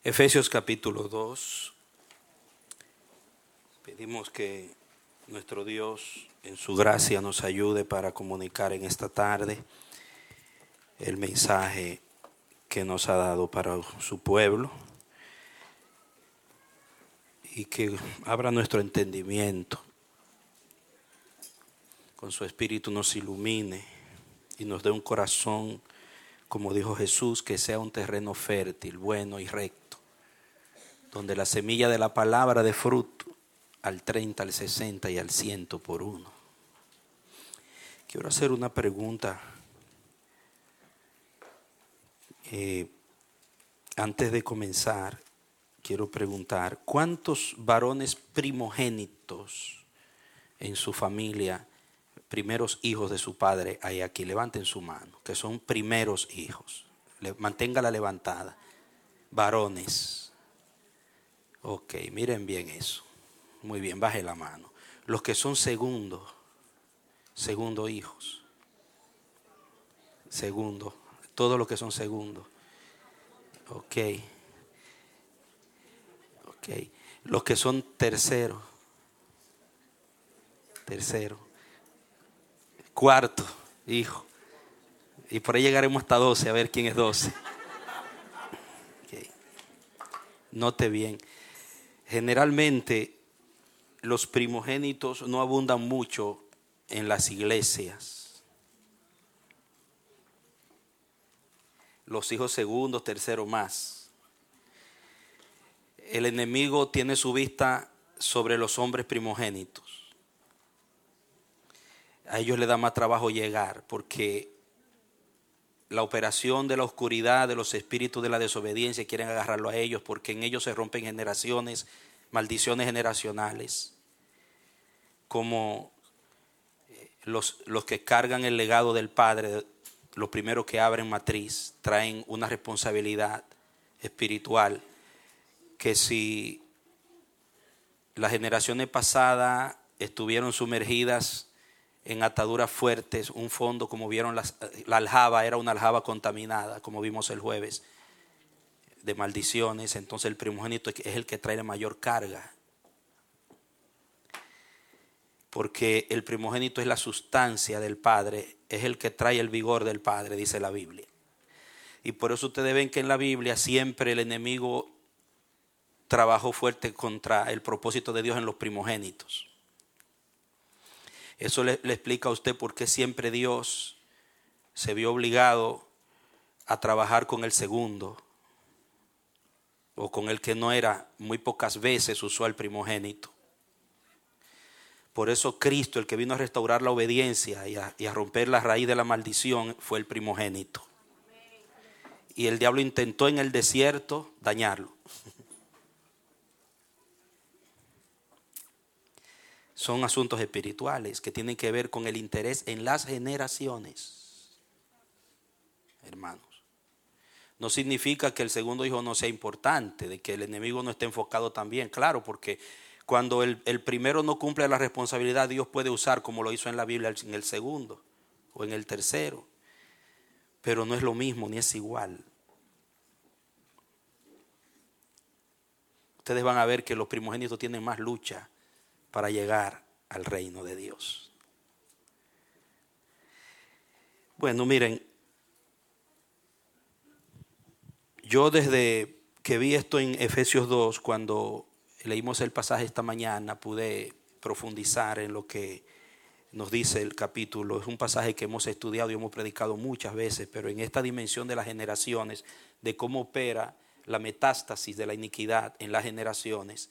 Efesios capítulo 2. Pedimos que nuestro Dios en su gracia nos ayude para comunicar en esta tarde el mensaje que nos ha dado para su pueblo y que abra nuestro entendimiento, con su espíritu nos ilumine y nos dé un corazón, como dijo Jesús, que sea un terreno fértil, bueno y recto, donde la semilla de la palabra dé fruto al 30, al 60 y al 100 por uno. Quiero hacer una pregunta antes de comenzar. Quiero preguntar, ¿cuántos varones primogénitos en su familia, primeros hijos de su padre hay aquí? Levanten su mano, que son primeros hijos. Manténgala levantada. Varones. Ok, miren bien eso. Muy bien, baje la mano. Los que son segundo hijos. Segundo, todos los que son segundos. Ok. Los que son tercero. Cuarto hijo. Y por ahí llegaremos hasta 12, a ver quién es 12. Okay. Note bien. Generalmente los primogénitos no abundan mucho en las iglesias. Los hijos segundos, terceros más. El enemigo tiene su vista sobre los hombres primogénitos. A ellos les da más trabajo llegar, porque la operación de la oscuridad, de los espíritus de la desobediencia, quieren agarrarlo a ellos, porque en ellos se rompen generaciones, maldiciones generacionales. Como los que cargan el legado del Padre, los primeros que abren matriz, traen una responsabilidad espiritual que si las generaciones pasadas estuvieron sumergidas en ataduras fuertes, un fondo, como vieron, la aljaba era una aljaba contaminada, como vimos el jueves, de maldiciones. Entonces el primogénito es el que trae la mayor carga, porque el primogénito es la sustancia del Padre, es el que trae el vigor del Padre, dice la Biblia. Y por eso ustedes ven que en la Biblia siempre el enemigo trabajó fuerte contra el propósito de Dios en los primogénitos. Eso le explica a usted por qué siempre Dios se vio obligado a trabajar con el segundo, o con el que no era. Muy pocas veces usó al primogénito. Por eso Cristo, el que vino a restaurar la obediencia y a romper la raíz de la maldición, fue el primogénito. Y el diablo intentó en el desierto dañarlo. Son asuntos espirituales que tienen que ver con el interés en las generaciones. Hermanos, no significa que el segundo hijo no sea importante, de que el enemigo no esté enfocado también. Claro, porque cuando el primero no cumple la responsabilidad, Dios puede usar, como lo hizo en la Biblia, en el segundo o en el tercero. Pero no es lo mismo ni es igual. Ustedes van a ver que los primogénitos tienen más lucha para llegar al reino de Dios. Bueno, miren, yo desde que vi esto en Efesios 2, cuando leímos el pasaje esta mañana, pude profundizar en lo que nos dice el capítulo. Es un pasaje que hemos estudiado y hemos predicado muchas veces, pero en esta dimensión de las generaciones, de cómo opera la metástasis de la iniquidad en las generaciones,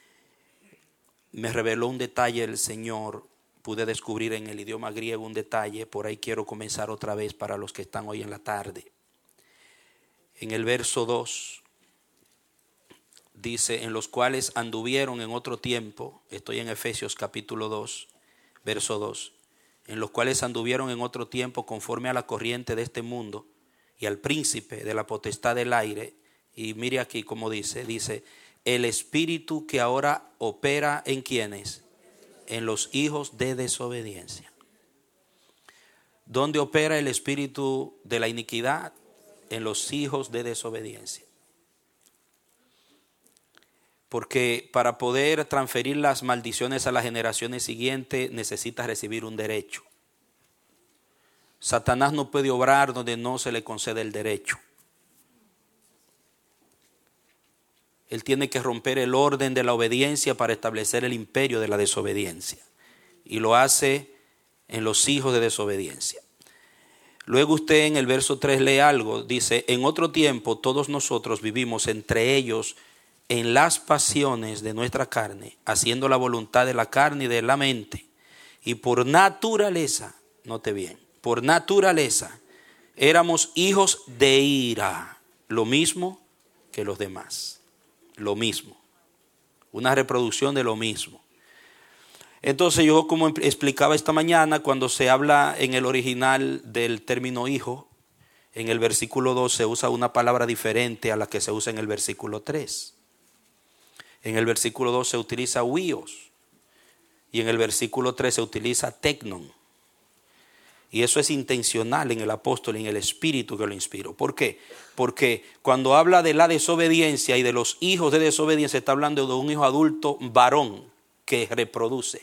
me reveló un detalle el Señor. Pude descubrir en el idioma griego un detalle. Por ahí quiero comenzar otra vez para los que están hoy en la tarde. En el verso 2 dice: en los cuales anduvieron en otro tiempo. Estoy en Efesios capítulo 2, verso 2. En los cuales anduvieron en otro tiempo conforme a la corriente de este mundo y al príncipe de la potestad del aire. Y mire aquí cómo dice el espíritu que ahora opera en ¿quiénes? En los hijos de desobediencia. ¿Dónde opera el espíritu de la iniquidad? En los hijos de desobediencia. Porque para poder transferir las maldiciones a las generaciones siguientes necesitas recibir un derecho. Satanás no puede obrar donde no se le concede el derecho. Él tiene que romper el orden de la obediencia para establecer el imperio de la desobediencia. Y lo hace en los hijos de desobediencia. Luego usted en el verso 3 lee algo, dice: en otro tiempo todos nosotros vivimos entre ellos en las pasiones de nuestra carne, haciendo la voluntad de la carne y de la mente. Y por naturaleza, note bien, por naturaleza éramos hijos de ira, lo mismo que los demás. Lo mismo. Una reproducción de lo mismo. Entonces yo, como explicaba esta mañana, cuando se habla en el original del término hijo, en el versículo 2 se usa una palabra diferente a la que se usa en el versículo 3. En el versículo 2 se utiliza huios y en el versículo 3 se utiliza tecnon. Y eso es intencional en el apóstol y en el espíritu que lo inspiró. ¿Por qué? Porque cuando habla de la desobediencia y de los hijos de desobediencia, está hablando de un hijo adulto varón que reproduce.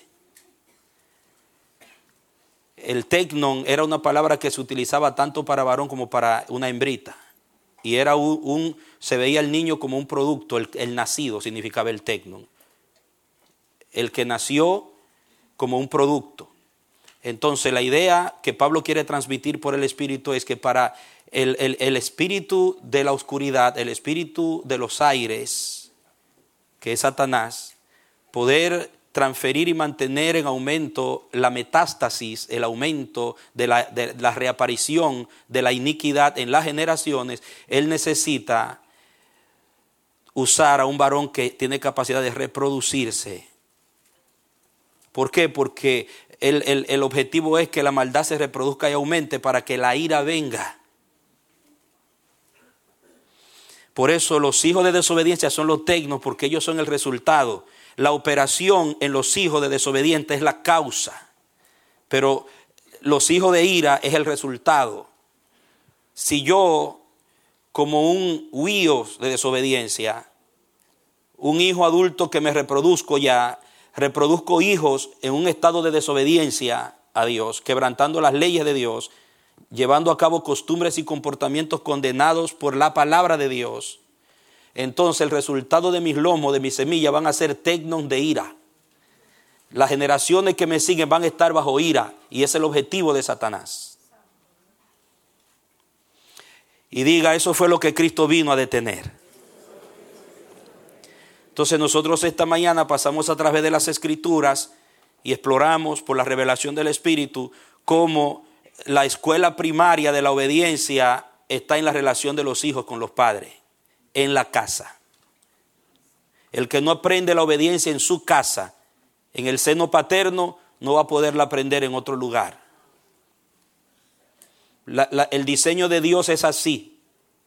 El tecnon era una palabra que se utilizaba tanto para varón como para una hembrita. Y era se veía el niño como un producto, el nacido significaba el tecnon. El que nació como un producto. Entonces la idea que Pablo quiere transmitir por el Espíritu es que para el espíritu de la oscuridad, el espíritu de los aires, que es Satanás, poder transferir y mantener en aumento la metástasis, el aumento de la reaparición de la iniquidad en las generaciones, él necesita usar a un varón que tiene capacidad de reproducirse. ¿Por qué? Porque el objetivo es que la maldad se reproduzca y aumente para que la ira venga. Por eso los hijos de desobediencia son los tecnos, porque ellos son el resultado. La operación en los hijos de desobedientes es la causa, pero los hijos de ira es el resultado. Si yo, como un huío de desobediencia, un hijo adulto que me reproduzco ya, reproduzco hijos en un estado de desobediencia a Dios, quebrantando las leyes de Dios, llevando a cabo costumbres y comportamientos condenados por la palabra de Dios, entonces el resultado de mis lomos, de mi semilla, van a ser tecnos de ira. Las generaciones que me siguen van a estar bajo ira, y ese es el objetivo de Satanás. Y diga, eso fue lo que Cristo vino a detener. Entonces nosotros esta mañana pasamos a través de las Escrituras y exploramos por la revelación del Espíritu cómo la escuela primaria de la obediencia está en la relación de los hijos con los padres, en la casa. El que no aprende la obediencia en su casa, en el seno paterno, no va a poderla aprender en otro lugar. El diseño de Dios es así.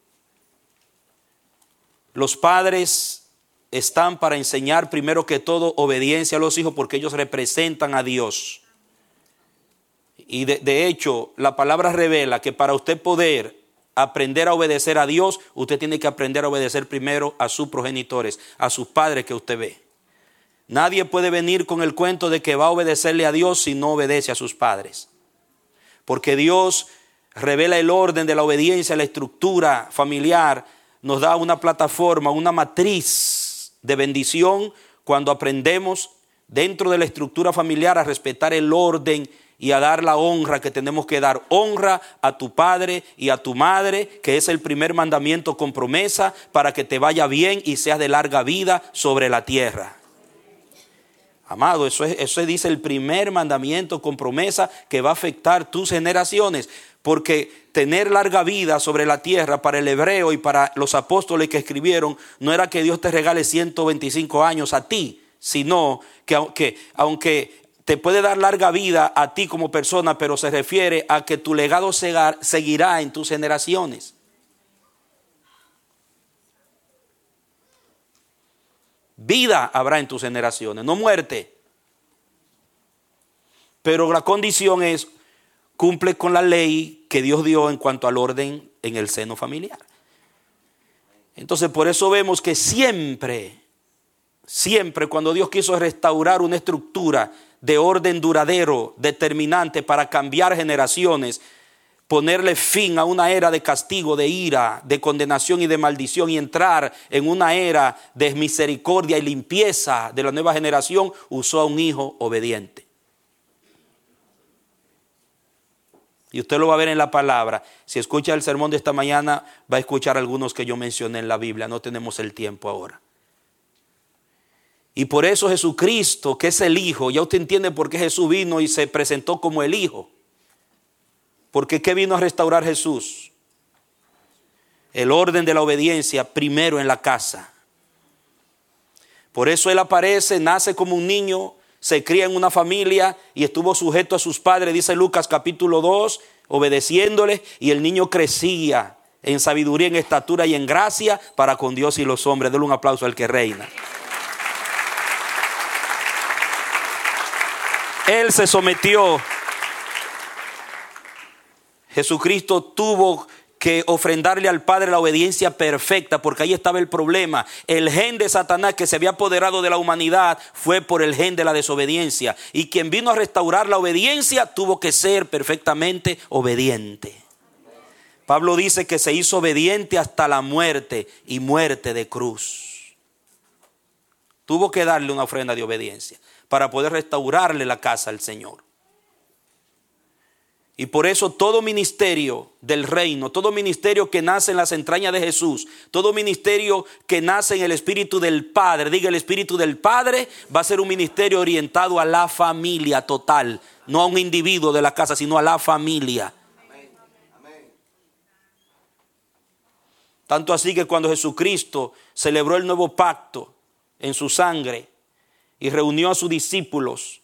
Los padres están para enseñar primero que todo obediencia a los hijos, porque ellos representan a Dios. Y de hecho, la palabra revela que para usted poder aprender a obedecer a Dios, usted tiene que aprender a obedecer primero a sus progenitores, a sus padres que usted ve. Nadie puede venir con el cuento de que va a obedecerle a Dios si no obedece a sus padres. Porque Dios revela el orden de la obediencia, la estructura familiar, nos da una plataforma, una matriz de bendición cuando aprendemos dentro de la estructura familiar a respetar el orden y a dar la honra que tenemos que dar. Honra a tu padre y a tu madre, que es el primer mandamiento con promesa para que te vaya bien y seas de larga vida sobre la tierra. Amado, eso dice el primer mandamiento con promesa que va a afectar tus generaciones. Porque tener larga vida sobre la tierra para el hebreo y para los apóstoles que escribieron no era que Dios te regale 125 años a ti, sino que aunque te puede dar larga vida a ti como persona, pero se refiere a que tu legado seguirá en tus generaciones. Vida habrá en tus generaciones, no muerte. Pero la condición es, cumple con la ley que Dios dio en cuanto al orden en el seno familiar. Entonces por eso vemos que siempre Siempre cuando Dios quiso restaurar una estructura de orden duradero, determinante para cambiar generaciones, ponerle fin a una era de castigo, de ira, de condenación y de maldición, y entrar en una era de misericordia y limpieza de la nueva generación, usó a un hijo obediente. Y usted lo va a ver en la palabra. Si escucha el sermón de esta mañana, va a escuchar algunos que yo mencioné en la Biblia. No tenemos el tiempo ahora. Y por eso Jesucristo, que es el Hijo, ya usted entiende por qué Jesús vino y se presentó como el Hijo. Porque ¿qué vino a restaurar Jesús? El orden de la obediencia primero en la casa. Por eso Él aparece, nace como un niño, se cría en una familia y estuvo sujeto a sus padres, dice Lucas capítulo 2, obedeciéndole, y el niño crecía en sabiduría, en estatura y en gracia para con Dios y los hombres. Denle un aplauso al que reina. Él se sometió. Jesucristo tuvo que ofrendarle al Padre la obediencia perfecta, porque ahí estaba el problema. El gen de Satanás que se había apoderado de la humanidad fue por el gen de la desobediencia. Y quien vino a restaurar la obediencia tuvo que ser perfectamente obediente. Pablo dice que se hizo obediente hasta la muerte, y muerte de cruz. Tuvo que darle una ofrenda de obediencia para poder restaurarle la casa al Señor. Y por eso todo ministerio del reino, todo ministerio que nace en las entrañas de Jesús, todo ministerio que nace en el Espíritu del Padre, diga el Espíritu del Padre, va a ser un ministerio orientado a la familia total, no a un individuo de la casa, sino a la familia. Tanto así que cuando Jesucristo celebró el nuevo pacto en su sangre y reunió a sus discípulos,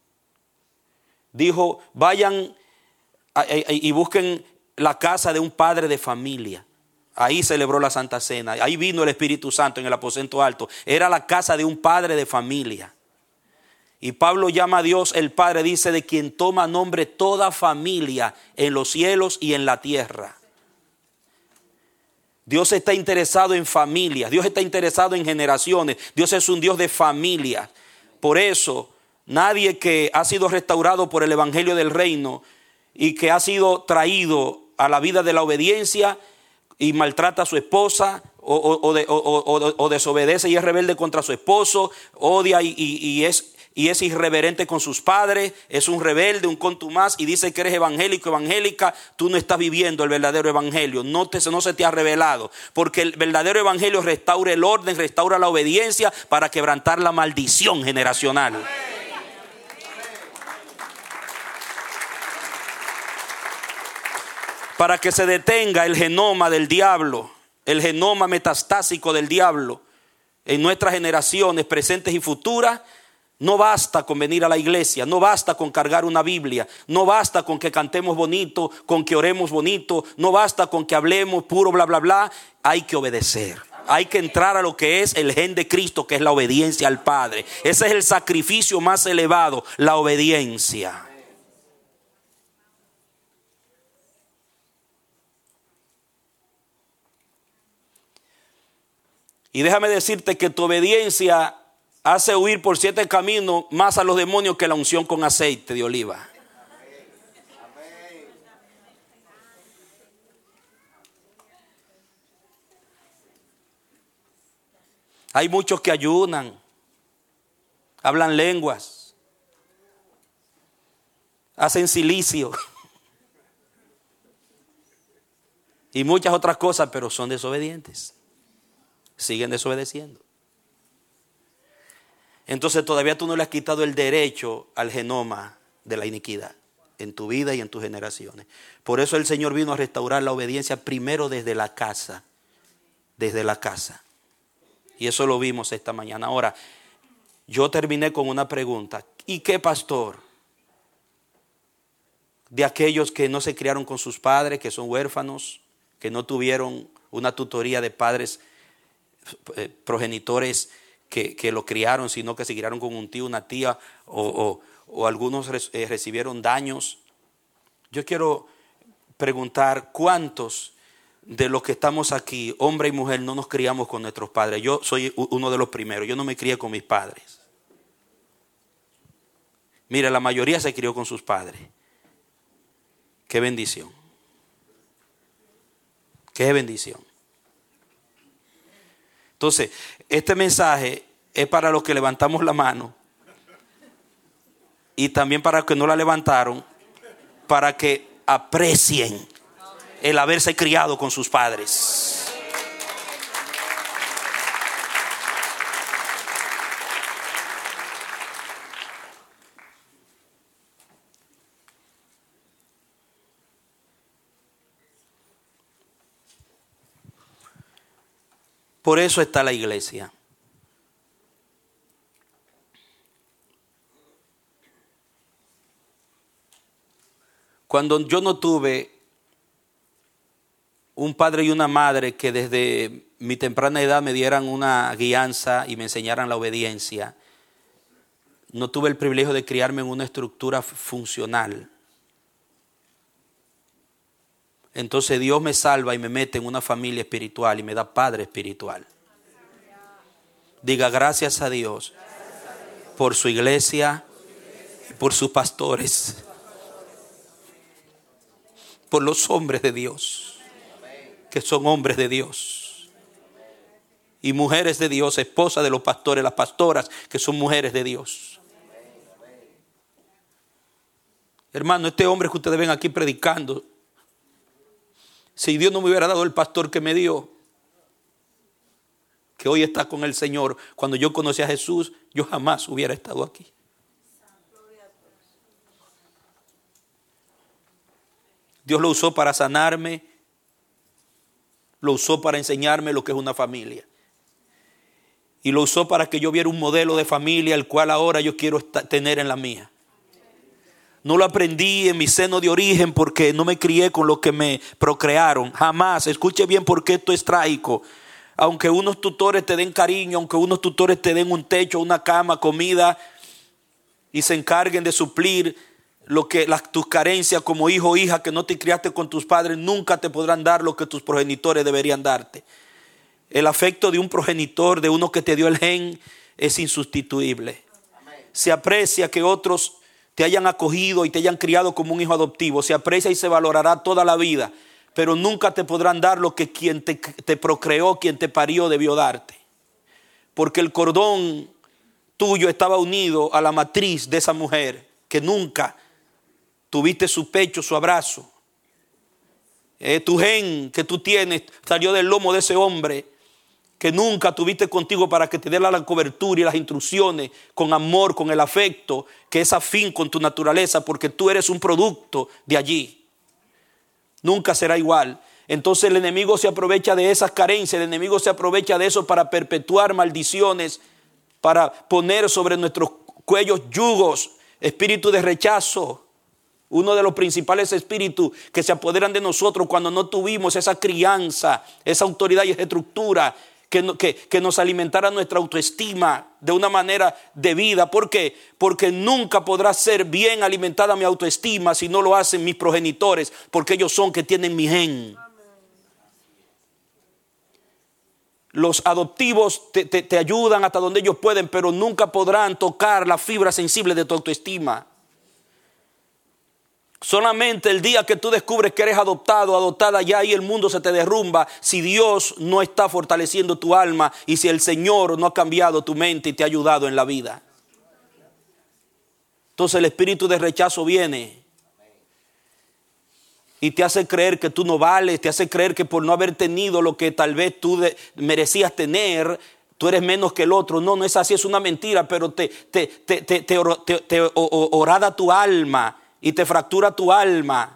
dijo: vayan y busquen la casa de un padre de familia. Ahí celebró la Santa Cena. Ahí vino el Espíritu Santo en el aposento alto. Era la casa de un padre de familia. Y Pablo llama a Dios el Padre, dice, de quien toma nombre toda familia en los cielos y en la tierra. Dios está interesado en familias. Dios está interesado en generaciones. Dios es un Dios de familia. Por eso, nadie que ha sido restaurado por el Evangelio del Reino y que ha sido traído a la vida de la obediencia y maltrata a su esposa o desobedece y es rebelde contra su esposo, odia y es irreverente con sus padres, es un rebelde, un contumaz, y dice que eres evangélico, evangélica, tú no estás viviendo el verdadero evangelio, no se te ha revelado, porque el verdadero evangelio restaura el orden, restaura la obediencia para quebrantar la maldición generacional. Para que se detenga el genoma del diablo, el genoma metastásico del diablo en nuestras generaciones presentes y futuras. No basta con venir a la iglesia, no basta con cargar una Biblia, no basta con que cantemos bonito, con que oremos bonito, no basta con que hablemos puro bla bla bla. Hay que obedecer. Hay que entrar a lo que es el gen de Cristo, que es la obediencia al Padre. Ese es el sacrificio más elevado, la obediencia. Y déjame decirte que tu obediencia hace huir por 7 caminos más a los demonios que la unción con aceite de oliva. Hay muchos que ayunan, hablan lenguas, hacen cilicio y muchas otras cosas, pero son desobedientes. Siguen desobedeciendo. Entonces todavía tú no le has quitado el derecho al genoma de la iniquidad en tu vida y en tus generaciones. Por eso el Señor vino a restaurar la obediencia primero desde la casa. Desde la casa. Y eso lo vimos esta mañana. Ahora, yo terminé con una pregunta. ¿Y qué pastor? De aquellos que no se criaron con sus padres, que son huérfanos, que no tuvieron una tutoría de padres progenitores que lo criaron, sino que se criaron con un tío, una tía, o algunos recibieron daños. Yo quiero preguntar, ¿cuántos de los que estamos aquí, hombre y mujer, no nos criamos con nuestros padres. Yo soy uno de los primeros. Yo no me crié con mis padres. Mira, la mayoría se crió con sus padres. Qué bendición. Qué bendición. Entonces, este mensaje es para los que levantamos la mano y también para los que no la levantaron, para que aprecien el haberse criado con sus padres. Por eso está la iglesia. Cuando yo no tuve un padre y una madre que desde mi temprana edad me dieran una guianza y me enseñaran la obediencia, no tuve el privilegio de criarme en una estructura funcional. Entonces Dios me salva y me mete en una familia espiritual y me da padre espiritual. Diga gracias a Dios por su iglesia, por sus pastores, por los hombres de Dios, que son hombres de Dios, y mujeres de Dios, esposas de los pastores, las pastoras, que son mujeres de Dios. Hermano, este hombre que ustedes ven aquí predicando, si Dios no me hubiera dado el pastor que me dio, que hoy está con el Señor, cuando yo conocí a Jesús, yo jamás hubiera estado aquí. Dios lo usó para sanarme, lo usó para enseñarme lo que es una familia. Y lo usó para que yo viera un modelo de familia, el cual ahora yo quiero tener en la mía. No lo aprendí en mi seno de origen porque no me crié con los que me procrearon. Jamás. Escuche bien porque esto es trágico. Aunque unos tutores te den cariño, aunque unos tutores te den un techo, una cama, comida y se encarguen de suplir tus carencias como hijo o hija que no te criaste con tus padres, nunca te podrán dar lo que tus progenitores deberían darte. El afecto de un progenitor, de uno que te dio el gen, es insustituible. Se aprecia que otros te hayan acogido y te hayan criado como un hijo adoptivo. Se aprecia y se valorará toda la vida, pero nunca te podrán dar lo que quien te procreó, quien te parió, debió darte. Porque el cordón tuyo estaba unido a la matriz de esa mujer, que nunca tuviste su pecho, su abrazo. Tu gen que tú tienes salió del lomo de ese hombre que nunca tuviste contigo para que te dé la cobertura y las instrucciones con amor, con el afecto que es afín con tu naturaleza, porque tú eres un producto de allí. Nunca será igual. Entonces el enemigo se aprovecha de esas carencias, el enemigo se aprovecha de eso para perpetuar maldiciones, para poner sobre nuestros cuellos yugos, espíritu de rechazo. Uno de los principales espíritus que se apoderan de nosotros cuando no tuvimos esa crianza, esa autoridad y esa estructura que nos alimentara nuestra autoestima de una manera debida. ¿Por qué? Porque nunca podrá ser bien alimentada mi autoestima si no lo hacen mis progenitores, porque ellos son que tienen mi gen. Los adoptivos te ayudan hasta donde ellos pueden, pero nunca podrán tocar la fibra sensible de tu autoestima. Solamente el día que tú descubres que eres adoptado, adoptada, ya ahí el mundo se te derrumba si Dios no está fortaleciendo tu alma y si el Señor no ha cambiado tu mente y te ha ayudado en la vida. Entonces el espíritu de rechazo viene y te hace creer que tú no vales, te hace creer que por no haber tenido lo que tal vez tú merecías tener, tú eres menos que el otro. No, no es así, es una mentira, pero te horada tu alma y te fractura tu alma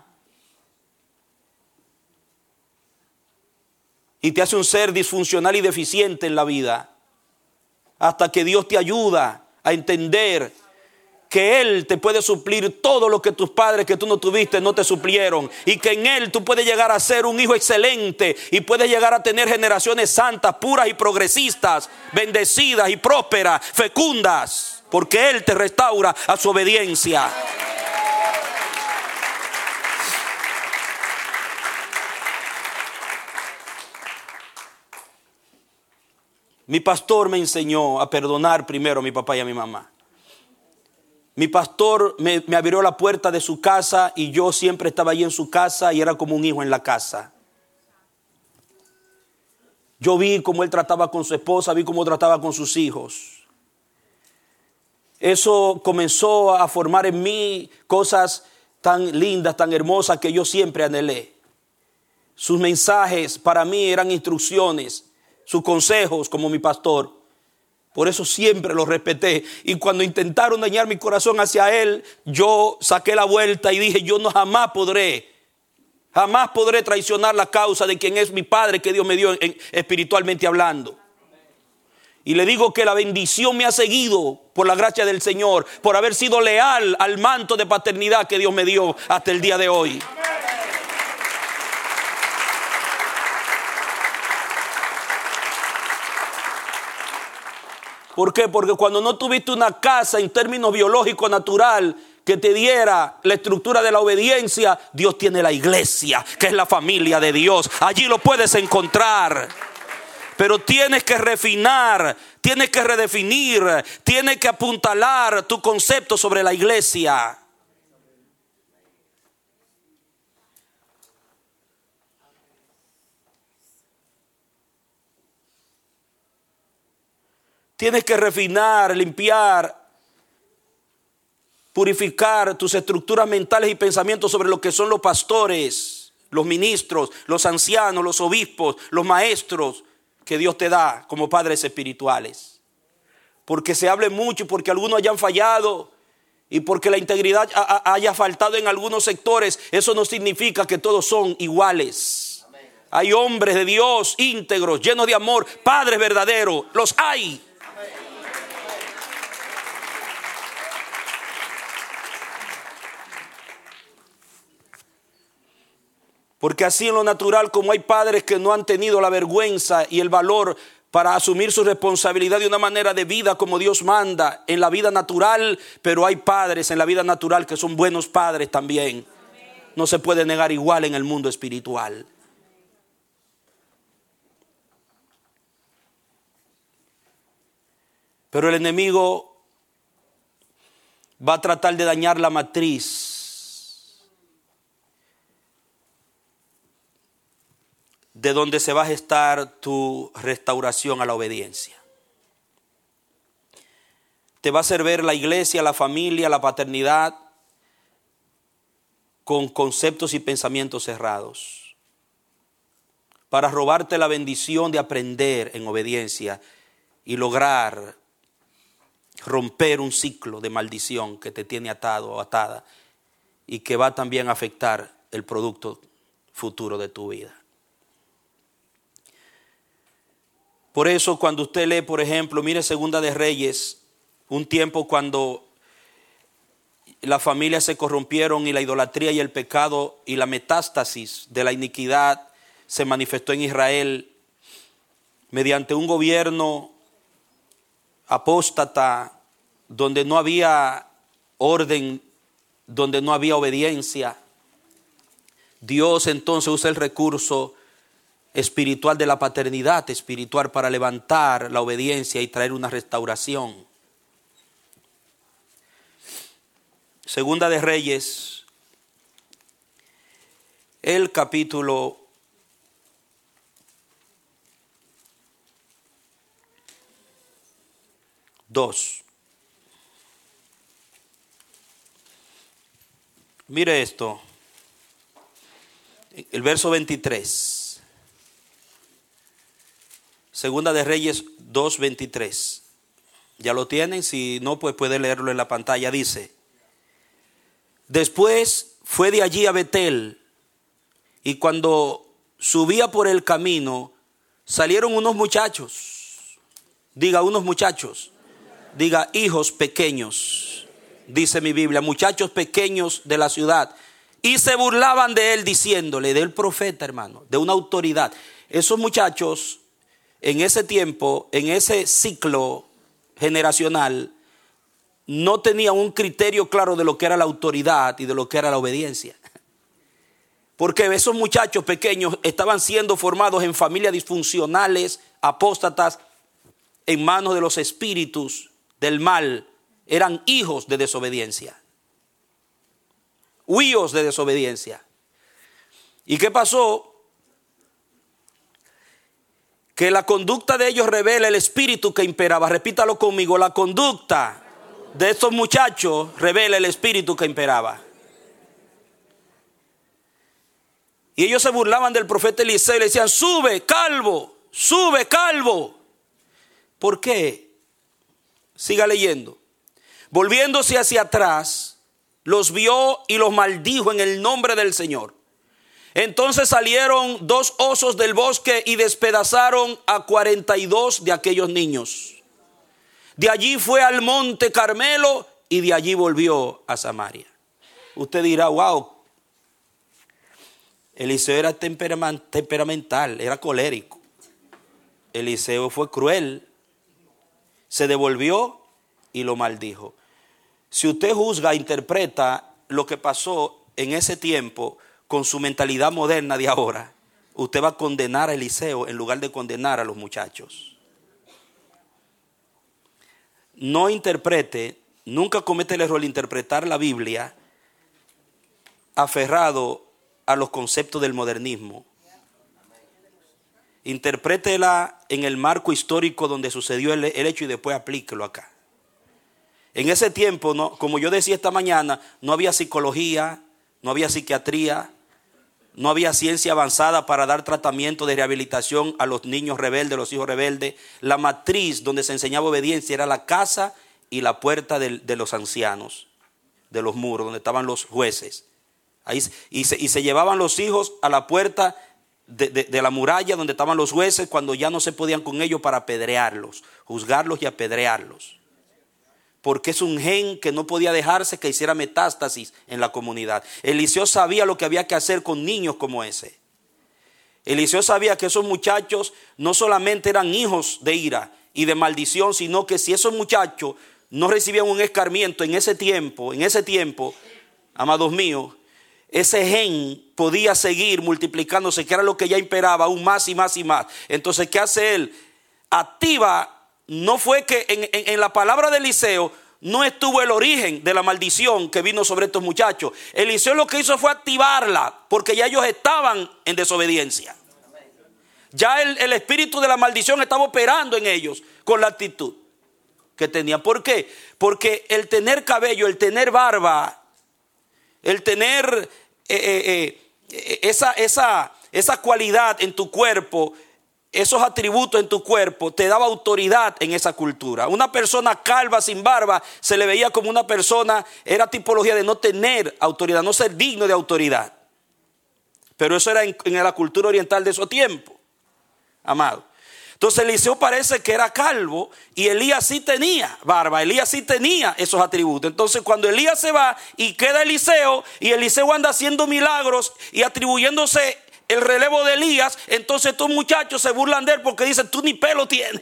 y te hace un ser disfuncional y deficiente en la vida, hasta que Dios te ayuda a entender que Él te puede suplir todo lo que tus padres que tú no tuviste no te suplieron, y que en Él tú puedes llegar a ser un hijo excelente y puedes llegar a tener generaciones santas, puras y progresistas, bendecidas y prósperas, fecundas, porque Él te restaura a su obediencia. Mi pastor me enseñó a perdonar primero a mi papá y a mi mamá. Mi pastor me abrió la puerta de su casa y yo siempre estaba allí en su casa y era como un hijo en la casa. Yo vi cómo él trataba con su esposa, vi cómo trataba con sus hijos. Eso comenzó a formar en mí cosas tan lindas, tan hermosas que yo siempre anhelé. Sus mensajes para mí eran instrucciones, sus consejos como mi pastor. Por eso siempre lo respeté. Y cuando intentaron dañar mi corazón hacia él, yo saqué la vuelta y dije, yo jamás podré traicionar la causa de quien es mi padre que Dios me dio espiritualmente hablando. Y le digo que la bendición me ha seguido por la gracia del Señor, por haber sido leal al manto de paternidad que Dios me dio hasta el día de hoy. ¿Por qué? Porque cuando no tuviste una casa en términos biológicos natural que te diera la estructura de la obediencia, Dios tiene la iglesia, que es la familia de Dios. Allí lo puedes encontrar. Pero tienes que refinar, tienes que redefinir, tienes que apuntalar tu concepto sobre la iglesia. Tienes que refinar, limpiar, purificar tus estructuras mentales y pensamientos sobre lo que son los pastores, los ministros, los ancianos, los obispos, los maestros que Dios te da como padres espirituales. Porque se hable mucho y porque algunos hayan fallado y porque la integridad haya faltado en algunos sectores, eso no significa que todos son iguales. Hay hombres de Dios íntegros, llenos de amor, padres verdaderos, los hay. Porque así en lo natural, como hay padres que no han tenido la vergüenza y el valor para asumir su responsabilidad de una manera de vida como Dios manda en la vida natural, pero hay padres en la vida natural que son buenos padres también. No se puede negar igual en el mundo espiritual. Pero el enemigo va a tratar de dañar la matriz de donde se va a gestar tu restauración a la obediencia. Te va a hacer ver la iglesia, la familia, la paternidad con conceptos y pensamientos cerrados, para robarte la bendición de aprender en obediencia y lograr romper un ciclo de maldición que te tiene atado o atada y que va también a afectar el producto futuro de tu vida. Por eso cuando usted lee, por ejemplo, mire Segunda de Reyes, un tiempo cuando las familias se corrompieron y la idolatría y el pecado y la metástasis de la iniquidad se manifestó en Israel mediante un gobierno apóstata donde no había orden, donde no había obediencia. Dios entonces usa el recurso espiritual de la paternidad espiritual para levantar la obediencia y traer una restauración. Segunda de Reyes, el capítulo 2. Mire esto, el verso 23. Segunda de Reyes 2:23. ¿Ya lo tienen? Si no, pues puede leerlo en la pantalla. Dice: después fue de allí a Betel, y cuando subía por el camino, salieron unos muchachos. Diga, unos muchachos. Diga, hijos pequeños. Dice mi Biblia, muchachos pequeños de la ciudad. Y se burlaban de él diciéndole, del profeta, hermano, de una autoridad. Esos muchachos en ese tiempo, en ese ciclo generacional, no tenían un criterio claro de lo que era la autoridad y de lo que era la obediencia. Porque esos muchachos pequeños estaban siendo formados en familias disfuncionales, apóstatas, en manos de los espíritus del mal eran hijos de desobediencia. Hijos de desobediencia. ¿Y qué pasó? Que la conducta de ellos revela el espíritu que imperaba. Repítalo conmigo, la conducta de estos muchachos revela el espíritu que imperaba. Y ellos se burlaban del profeta Eliseo y le decían: sube, calvo, sube, calvo. ¿Por qué? Siga leyendo. Volviéndose hacia atrás, los vio y los maldijo en el nombre del Señor. Entonces salieron 2 osos del bosque y despedazaron a 42 de aquellos niños. De allí fue al monte Carmelo y de allí volvió a Samaria. Usted dirá: wow, Eliseo era temperamental, era colérico. Eliseo fue cruel, se devolvió y lo maldijo. Si usted juzga, interpreta lo que pasó en ese tiempo con su mentalidad moderna de ahora, usted va a condenar a Eliseo en lugar de condenar a los muchachos. No interprete, nunca comete el error de interpretar la Biblia aferrado a los conceptos del modernismo. Interprétela en el marco histórico donde sucedió el hecho y después aplíquelo acá. En ese tiempo, no, como yo decía esta mañana, no había psicología, no había psiquiatría, no había ciencia avanzada para dar tratamiento de rehabilitación a los niños rebeldes, los hijos rebeldes. La matriz donde se enseñaba obediencia era la casa y la puerta de los ancianos, de los muros, donde estaban los jueces. Ahí, y se llevaban los hijos a la puerta de la muralla donde estaban los jueces cuando ya no se podían con ellos, para apedrearlos, juzgarlos y apedrearlos. Porque es un gen que no podía dejarse que hiciera metástasis en la comunidad. Eliseo sabía lo que había que hacer con niños como ese. Eliseo sabía que esos muchachos no solamente eran hijos de ira y de maldición, sino que si esos muchachos no recibían un escarmiento en ese tiempo, amados míos, ese gen podía seguir multiplicándose, que era lo que ya imperaba aún más y más y más. Entonces, ¿qué hace él? Activa. No fue que en la palabra de Eliseo no estuvo el origen de la maldición que vino sobre estos muchachos. Eliseo lo que hizo fue activarla, porque ya ellos estaban en desobediencia. Ya el espíritu de la maldición estaba operando en ellos con la actitud que tenían. ¿Por qué? Porque el tener cabello, el tener barba, el tener esa cualidad en tu cuerpo, esos atributos en tu cuerpo, te daba autoridad en esa cultura. Una persona calva sin barba se le veía como una persona, era tipología de no tener autoridad, no ser digno de autoridad. Pero eso era en la cultura oriental de esos tiempos, amado. Entonces Eliseo parece que era calvo y Elías sí tenía barba, Elías sí tenía esos atributos. Entonces cuando Elías se va y queda Eliseo, y Eliseo anda haciendo milagros y atribuyéndose el relevo de Elías, entonces estos muchachos se burlan de él porque dicen: tú ni pelo tienes.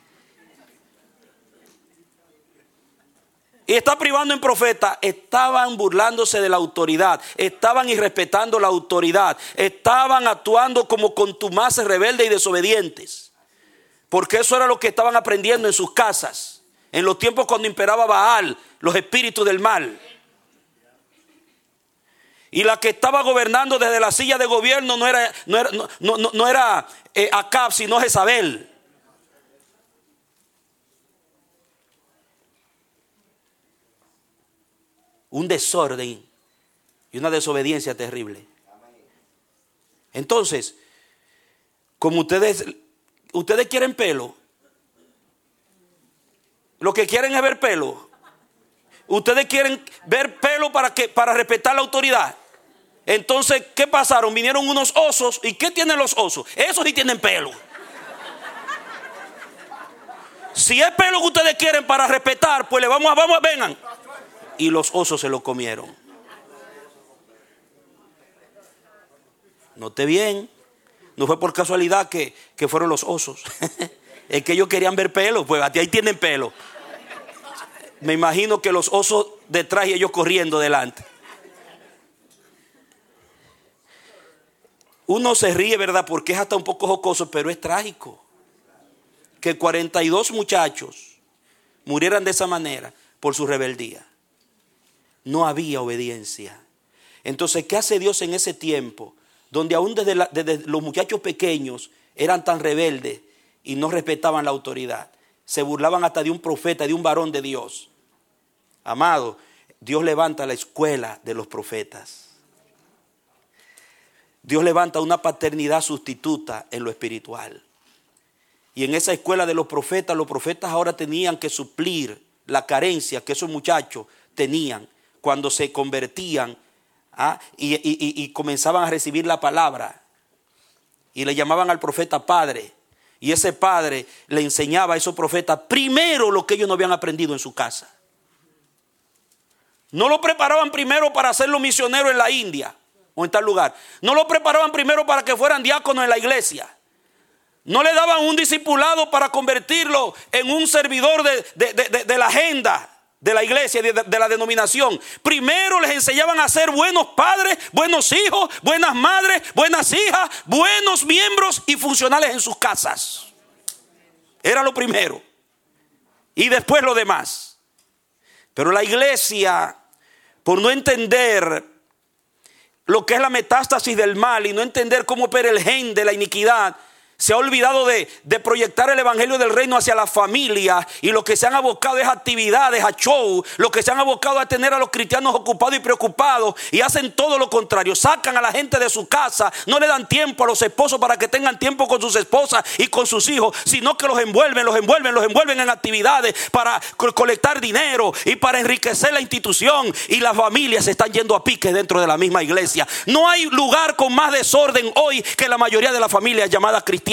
Y está privando en profeta. Estaban burlándose de la autoridad, estaban irrespetando la autoridad, estaban actuando como contumaces, rebeldes y desobedientes, porque eso era lo que estaban aprendiendo en sus casas, en los tiempos cuando imperaba Baal, los espíritus del mal. Y la que estaba gobernando desde la silla de gobierno no era Acab, sino Jezabel. Un desorden y una desobediencia terrible. Entonces, como ustedes quieren pelo, lo que quieren es ver pelo. Ustedes quieren ver pelo para respetar la autoridad. Entonces, ¿qué pasaron? Vinieron unos osos. ¿Y qué tienen los osos? Esos sí tienen pelo. Si es pelo que ustedes quieren para respetar, pues vengan. Y los osos se lo comieron. Note bien, no fue por casualidad que fueron los osos. Es que ellos querían ver pelo, pues ahí tienen pelo. Me imagino que los osos detrás y ellos corriendo delante. Uno se ríe, ¿verdad? Porque es hasta un poco jocoso, pero es trágico. que 42 muchachos murieran de esa manera por su rebeldía. No había obediencia. Entonces, ¿qué hace Dios en ese tiempo? Donde aún desde los muchachos pequeños eran tan rebeldes y no respetaban la autoridad. Se burlaban hasta de un profeta, de un varón de Dios. Amado, Dios levanta la escuela de los profetas. Dios levanta una paternidad sustituta en lo espiritual. Y en esa escuela de los profetas ahora tenían que suplir la carencia que esos muchachos tenían cuando se convertían y comenzaban a recibir la palabra. Y le llamaban al profeta padre. Y ese padre le enseñaba a esos profetas primero lo que ellos no habían aprendido en su casa. No lo preparaban primero para hacerlo misionero en la India o en tal lugar. No lo preparaban primero para que fueran diáconos en la iglesia. No le daban un discipulado para convertirlo en un servidor de la agenda de la iglesia, de la denominación. Primero les enseñaban a ser buenos padres, buenos hijos, buenas madres, buenas hijas, buenos miembros y funcionales en sus casas. Era lo primero. Y después lo demás. Pero la iglesia, por no entender lo que es la metástasis del mal y no entender cómo opera el gen de la iniquidad, se ha olvidado de proyectar el evangelio del reino hacia la familia, y lo que se han abocado es a actividades, a show. Lo que se han abocado a tener a los cristianos ocupados y preocupados, y hacen todo lo contrario. Sacan a la gente de su casa, no le dan tiempo a los esposos para que tengan tiempo con sus esposas y con sus hijos, sino que los envuelven en actividades para colectar dinero y para enriquecer la institución, y las familias se están yendo a pique dentro de la misma iglesia. No hay lugar con más desorden hoy que la mayoría de las familias llamadas cristianas.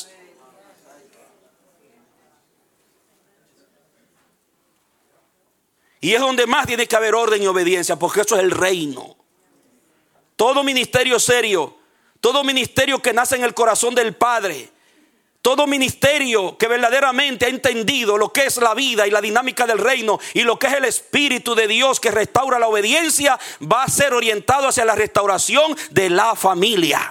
Y es donde más tiene que haber orden y obediencia, porque eso es el reino. Todo ministerio serio, todo ministerio que nace en el corazón del Padre, todo ministerio que verdaderamente ha entendido lo que es la vida y la dinámica del reino y lo que es el Espíritu de Dios que restaura la obediencia, va a ser orientado hacia la restauración de la familia.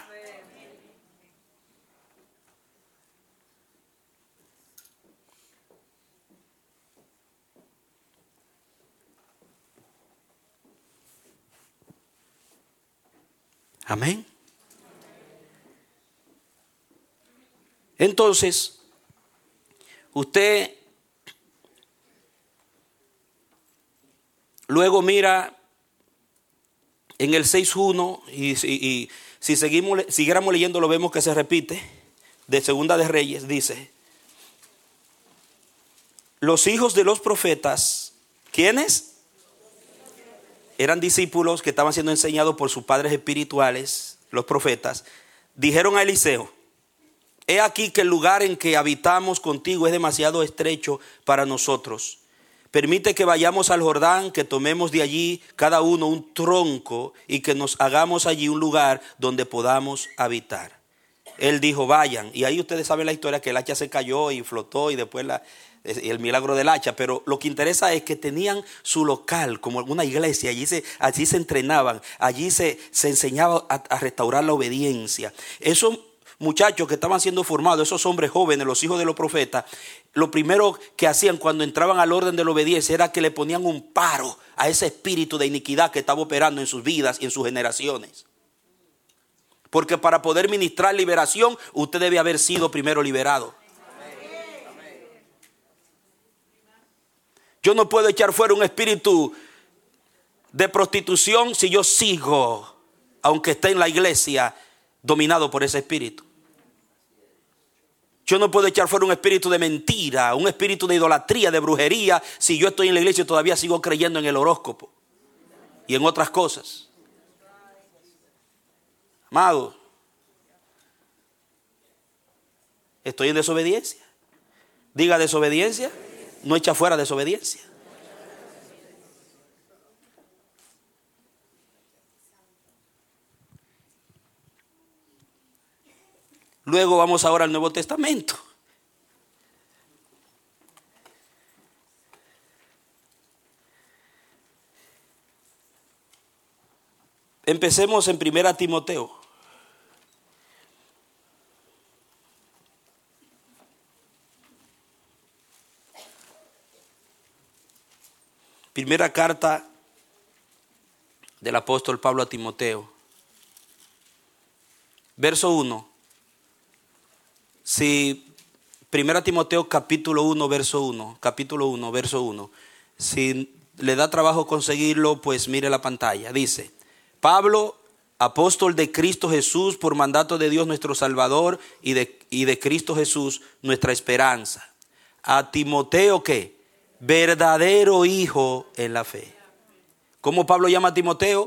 Amén. Entonces, usted luego mira en el 6:1 y si siguiéramos leyendo, lo vemos que se repite, de Segunda de Reyes, dice: los hijos de los profetas, ¿quiénes? Eran discípulos que estaban siendo enseñados por sus padres espirituales, los profetas. Dijeron a Eliseo: he aquí que el lugar en que habitamos contigo es demasiado estrecho para nosotros. Permite que vayamos al Jordán, que tomemos de allí cada uno un tronco y que nos hagamos allí un lugar donde podamos habitar. Él dijo: vayan. Y ahí ustedes saben la historia, que el hacha se cayó y flotó, y después el milagro del hacha. Pero lo que interesa es que tenían su local como una iglesia. Allí se entrenaban, allí se enseñaba a restaurar la obediencia. Esos muchachos que estaban siendo formados, esos hombres jóvenes, los hijos de los profetas, lo primero que hacían cuando entraban al orden de la obediencia era que le ponían un paro a ese espíritu de iniquidad que estaba operando en sus vidas y en sus generaciones. Porque para poder ministrar liberación, usted debe haber sido primero liberado. Yo no puedo echar fuera un espíritu de prostitución si yo sigo, aunque esté en la iglesia, dominado por ese espíritu. Yo no puedo echar fuera un espíritu de mentira, un espíritu de idolatría, de brujería, si yo estoy en la iglesia y todavía sigo creyendo en el horóscopo y en otras cosas. Amado, estoy en desobediencia. Diga: desobediencia no echa fuera desobediencia. Luego vamos ahora al Nuevo Testamento. Empecemos en 1 Timoteo. Primera carta del apóstol Pablo a Timoteo. Verso 1. Si Primera Timoteo capítulo 1, verso 1. Capítulo 1, verso 1. Si le da trabajo conseguirlo, pues mire la pantalla. Dice: Pablo, apóstol de Cristo Jesús, por mandato de Dios nuestro Salvador y de Cristo Jesús nuestra esperanza. A Timoteo, ¿qué? Verdadero hijo en la fe. ¿Cómo Pablo llama a Timoteo?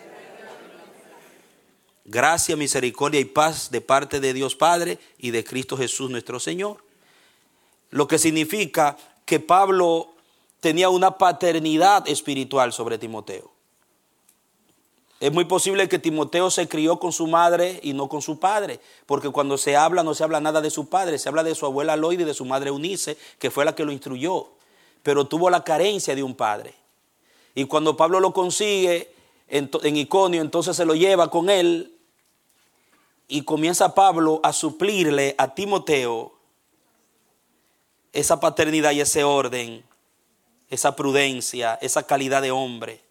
Gracia, misericordia y paz de parte de Dios Padre y de Cristo Jesús nuestro Señor. Lo que significa que Pablo tenía una paternidad espiritual sobre Timoteo. Es muy posible que Timoteo se crió con su madre y no con su padre, porque cuando se habla no se habla nada de su padre, se habla de su abuela Loida y de su madre Eunice, que fue la que lo instruyó, pero tuvo la carencia de un padre. Y cuando Pablo lo consigue en Iconio, entonces se lo lleva con él y comienza Pablo a suplirle a Timoteo esa paternidad y ese orden, esa prudencia, esa calidad de hombre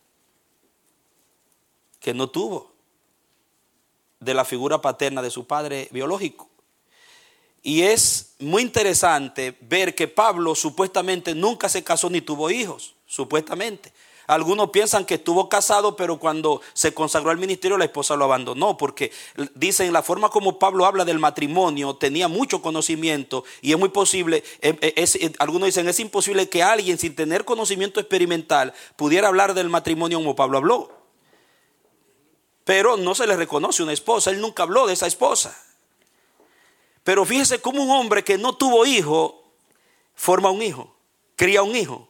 que no tuvo de la figura paterna de su padre biológico. Y es muy interesante ver que Pablo supuestamente nunca se casó ni tuvo hijos, supuestamente. Algunos piensan que estuvo casado, pero cuando se consagró al ministerio la esposa lo abandonó, porque dicen la forma como Pablo habla del matrimonio, tenía mucho conocimiento y es muy posible, algunos dicen es imposible que alguien sin tener conocimiento experimental pudiera hablar del matrimonio como Pablo habló. Pero no se le reconoce una esposa, él nunca habló de esa esposa. Pero fíjese cómo un hombre que no tuvo hijo forma un hijo, cría un hijo.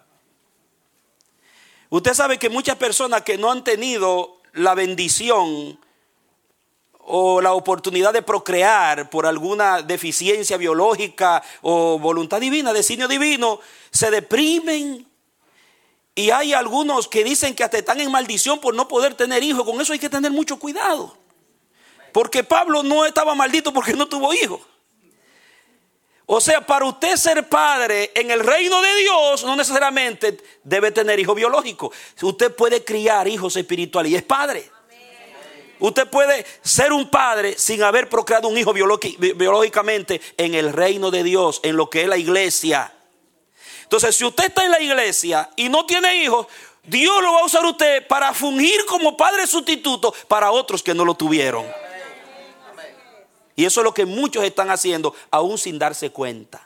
Usted sabe que muchas personas que no han tenido la bendición o la oportunidad de procrear por alguna deficiencia biológica o voluntad divina, designio divino, se deprimen. Y hay algunos que dicen que hasta están en maldición por no poder tener hijos. Con eso hay que tener mucho cuidado. Porque Pablo no estaba maldito porque no tuvo hijos. O sea, para usted ser padre en el reino de Dios, no necesariamente debe tener hijos biológicos. Usted puede criar hijos espirituales y es padre. Usted puede ser un padre sin haber procreado un hijo biológicamente en el reino de Dios, en lo que es la iglesia. Entonces, si usted está en la iglesia y no tiene hijos, Dios lo va a usar usted para fungir como padre sustituto para otros que no lo tuvieron. Y eso es lo que muchos están haciendo, aún sin darse cuenta.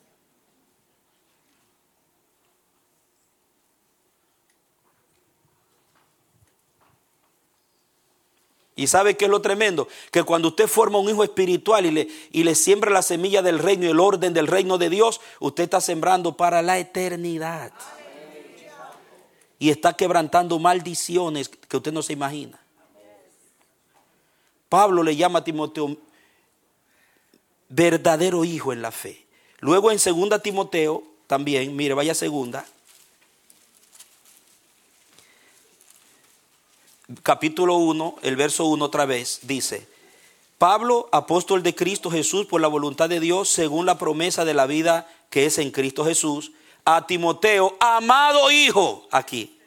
¿Y sabe qué es lo tremendo? Que cuando usted forma un hijo espiritual y le siembra la semilla del reino y el orden del reino de Dios, usted está sembrando para la eternidad. Y está quebrantando maldiciones que usted no se imagina. Pablo le llama a Timoteo verdadero hijo en la fe. Luego en 2 Timoteo también, mire, vaya segunda. Capítulo 1, el verso 1 otra vez, dice: Pablo, apóstol de Cristo Jesús por la voluntad de Dios, según la promesa de la vida que es en Cristo Jesús, a Timoteo, amado hijo, aquí,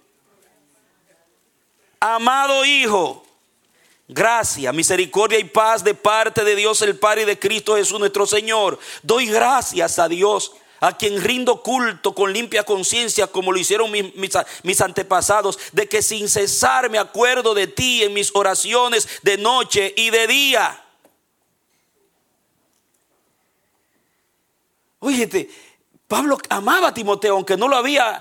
amado hijo, gracia, misericordia y paz de parte de Dios el Padre y de Cristo Jesús nuestro Señor. Doy gracias a Dios, a quien rindo culto con limpia conciencia, como lo hicieron mis antepasados, de que sin cesar me acuerdo de ti en mis oraciones de noche y de día. Óyete, Pablo amaba a Timoteo, aunque no lo había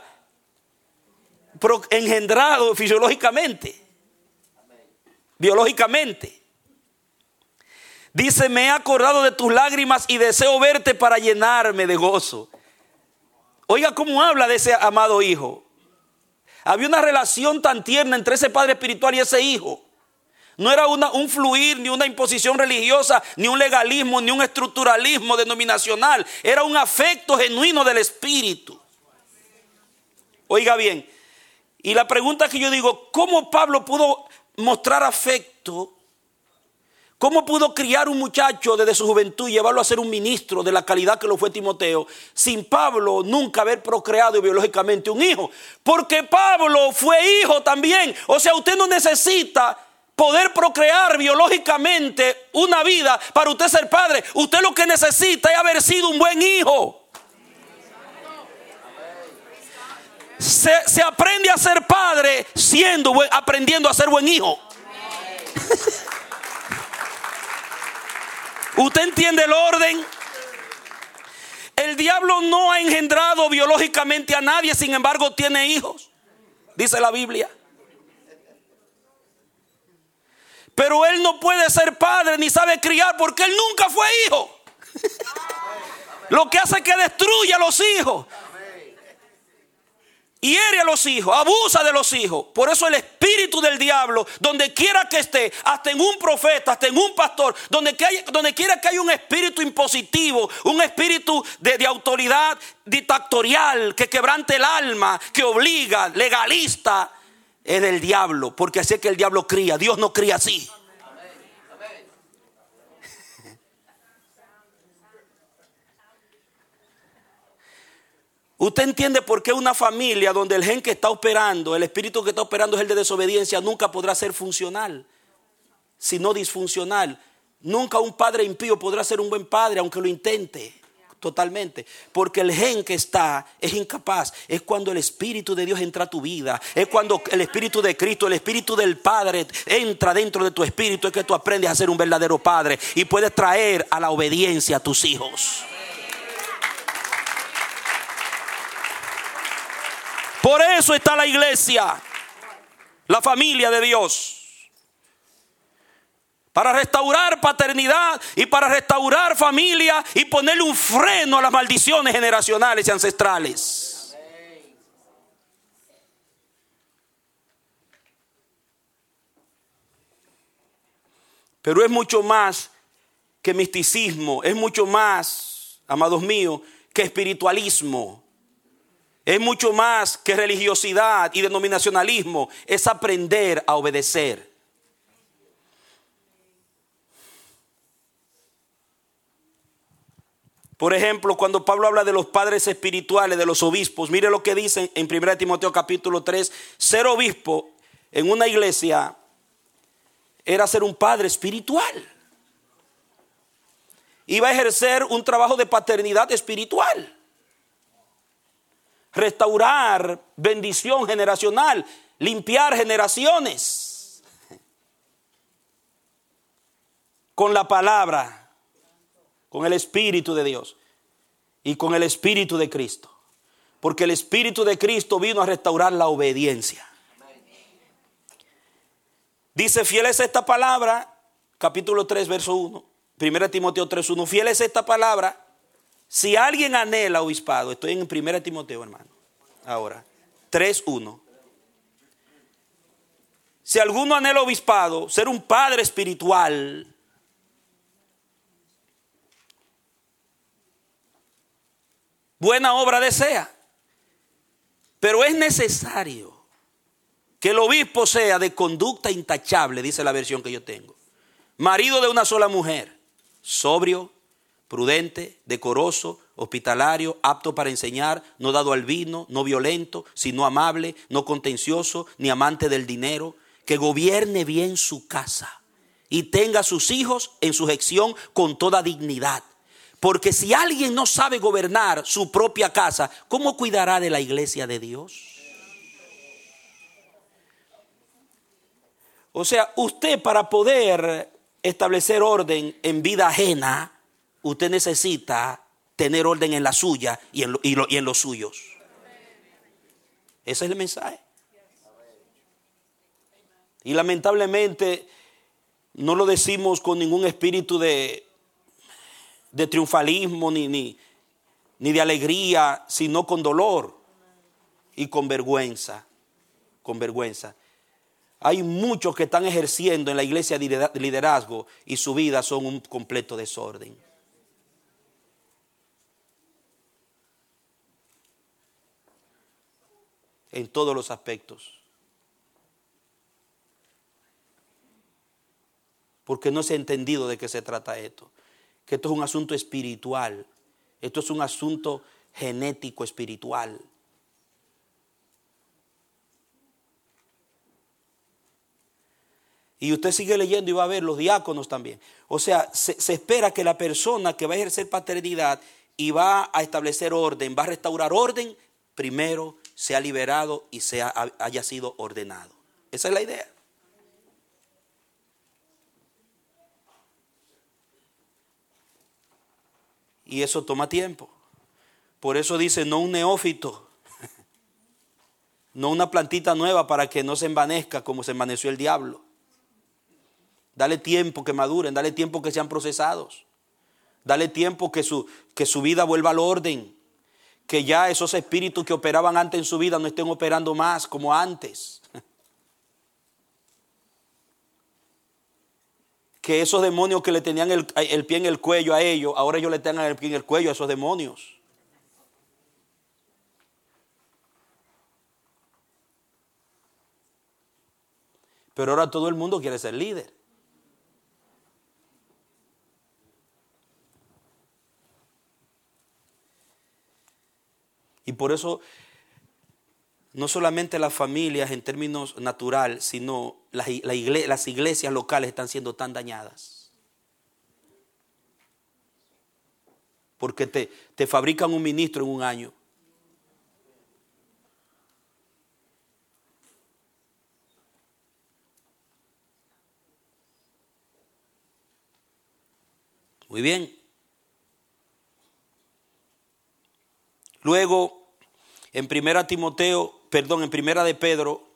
engendrado fisiológicamente, biológicamente. Dice: me he acordado de tus lágrimas y deseo verte para llenarme de gozo. Oiga cómo habla de ese amado hijo. Había una relación tan tierna entre ese padre espiritual y ese hijo. No era un fluir, ni una imposición religiosa, ni un legalismo, ni un estructuralismo denominacional. Era un afecto genuino del espíritu. Oiga bien, y la pregunta que yo digo: ¿cómo Pablo pudo mostrar afecto ¿Cómo pudo criar un muchacho desde su juventud y llevarlo a ser un ministro de la calidad que lo fue Timoteo, sin Pablo nunca haber procreado biológicamente un hijo? Porque Pablo fue hijo también. O sea, usted no necesita poder procrear biológicamente una vida para usted ser padre. Usted lo que necesita es haber sido un buen hijo. Se aprende a ser padre aprendiendo a ser buen hijo. ¿Usted entiende el orden? El diablo no ha engendrado biológicamente a nadie, sin embargo tiene hijos, dice la Biblia. Pero él no puede ser padre ni sabe criar porque él nunca fue hijo. Lo que hace es que destruye a los hijos. Hiere a los hijos, abusa de los hijos. Por eso el espíritu del diablo, donde quiera que esté, hasta en un profeta, hasta en un pastor, donde quiera que haya un espíritu impositivo, un espíritu de autoridad dictatorial, que quebrante el alma, que obliga, legalista, es del diablo. Porque así es que el diablo cría. Dios no cría así. Usted entiende por qué una familia donde el gen que está operando, el espíritu que está operando es el de desobediencia, nunca podrá ser funcional, sino disfuncional. Nunca un padre impío podrá ser un buen padre, aunque lo intente totalmente. Porque el gen que está es incapaz. Es cuando el espíritu de Dios entra a tu vida. Es cuando el espíritu de Cristo, el espíritu del Padre entra dentro de tu espíritu. Es que tú aprendes a ser un verdadero padre y puedes traer a la obediencia a tus hijos. Por eso está la iglesia, la familia de Dios, para restaurar paternidad y para restaurar familia y ponerle un freno a las maldiciones generacionales y ancestrales. Pero es mucho más que misticismo, es mucho más, amados míos, que espiritualismo. Es mucho más que religiosidad y denominacionalismo. Es aprender a obedecer. Por ejemplo, cuando Pablo habla de los padres espirituales, de los obispos, mire lo que dice en 1 Timoteo capítulo 3. Ser obispo en una iglesia era ser un padre espiritual. Iba a ejercer un trabajo de paternidad espiritual. Restaurar bendición generacional, limpiar generaciones con la palabra, con el Espíritu de Dios y con el Espíritu de Cristo. Porque el Espíritu de Cristo vino a restaurar la obediencia. Dice, fiel es esta palabra, capítulo 3, verso 1, 1 Timoteo 3, 1, fiel es esta palabra. Si alguien anhela obispado, estoy en 1 Timoteo, hermano. Ahora, 3:1. Si alguno anhela obispado, ser un padre espiritual, buena obra desea. Pero es necesario que el obispo sea de conducta intachable, dice la versión que yo tengo. Marido de una sola mujer, sobrio, prudente, decoroso, hospitalario, apto para enseñar, no dado al vino, no violento, sino amable, no contencioso, ni amante del dinero, que gobierne bien su casa y tenga a sus hijos en sujeción con toda dignidad. Porque si alguien no sabe gobernar su propia casa, ¿cómo cuidará de la iglesia de Dios? O sea, usted para poder establecer orden en vida ajena, usted necesita tener orden en la suya y en los suyos. Ese es el mensaje. Y lamentablemente no lo decimos con ningún espíritu de triunfalismo ni de alegría, sino con dolor y con vergüenza. Con vergüenza. Hay muchos que están ejerciendo en la iglesia de liderazgo y su vida son un completo desorden. En todos los aspectos. porque no se ha entendido de qué se trata esto. Que esto es un asunto espiritual. Esto es un asunto genético espiritual. Y usted sigue leyendo y va a ver los diáconos también. O sea, se espera que la persona que va a ejercer paternidad y va a establecer orden, va a restaurar orden, primero sea liberado y haya sido ordenado. Esa es la idea. Y eso toma tiempo. Por eso dice, no un neófito, no una plantita nueva para que no se envanezca como se envaneció el diablo. Dale tiempo que maduren, dale tiempo que sean procesados. Dale tiempo que su vida vuelva al orden. Que ya esos espíritus que operaban antes en su vida no estén operando más como antes. Que esos demonios que le tenían el pie en el cuello a ellos, ahora ellos le tengan el pie en el cuello a esos demonios. Pero ahora todo el mundo quiere ser líder. Y por eso, no solamente las familias en términos natural, sino las iglesias locales están siendo tan dañadas. Porque te fabrican un ministro en un año. Muy bien. Luego, en primera de Pedro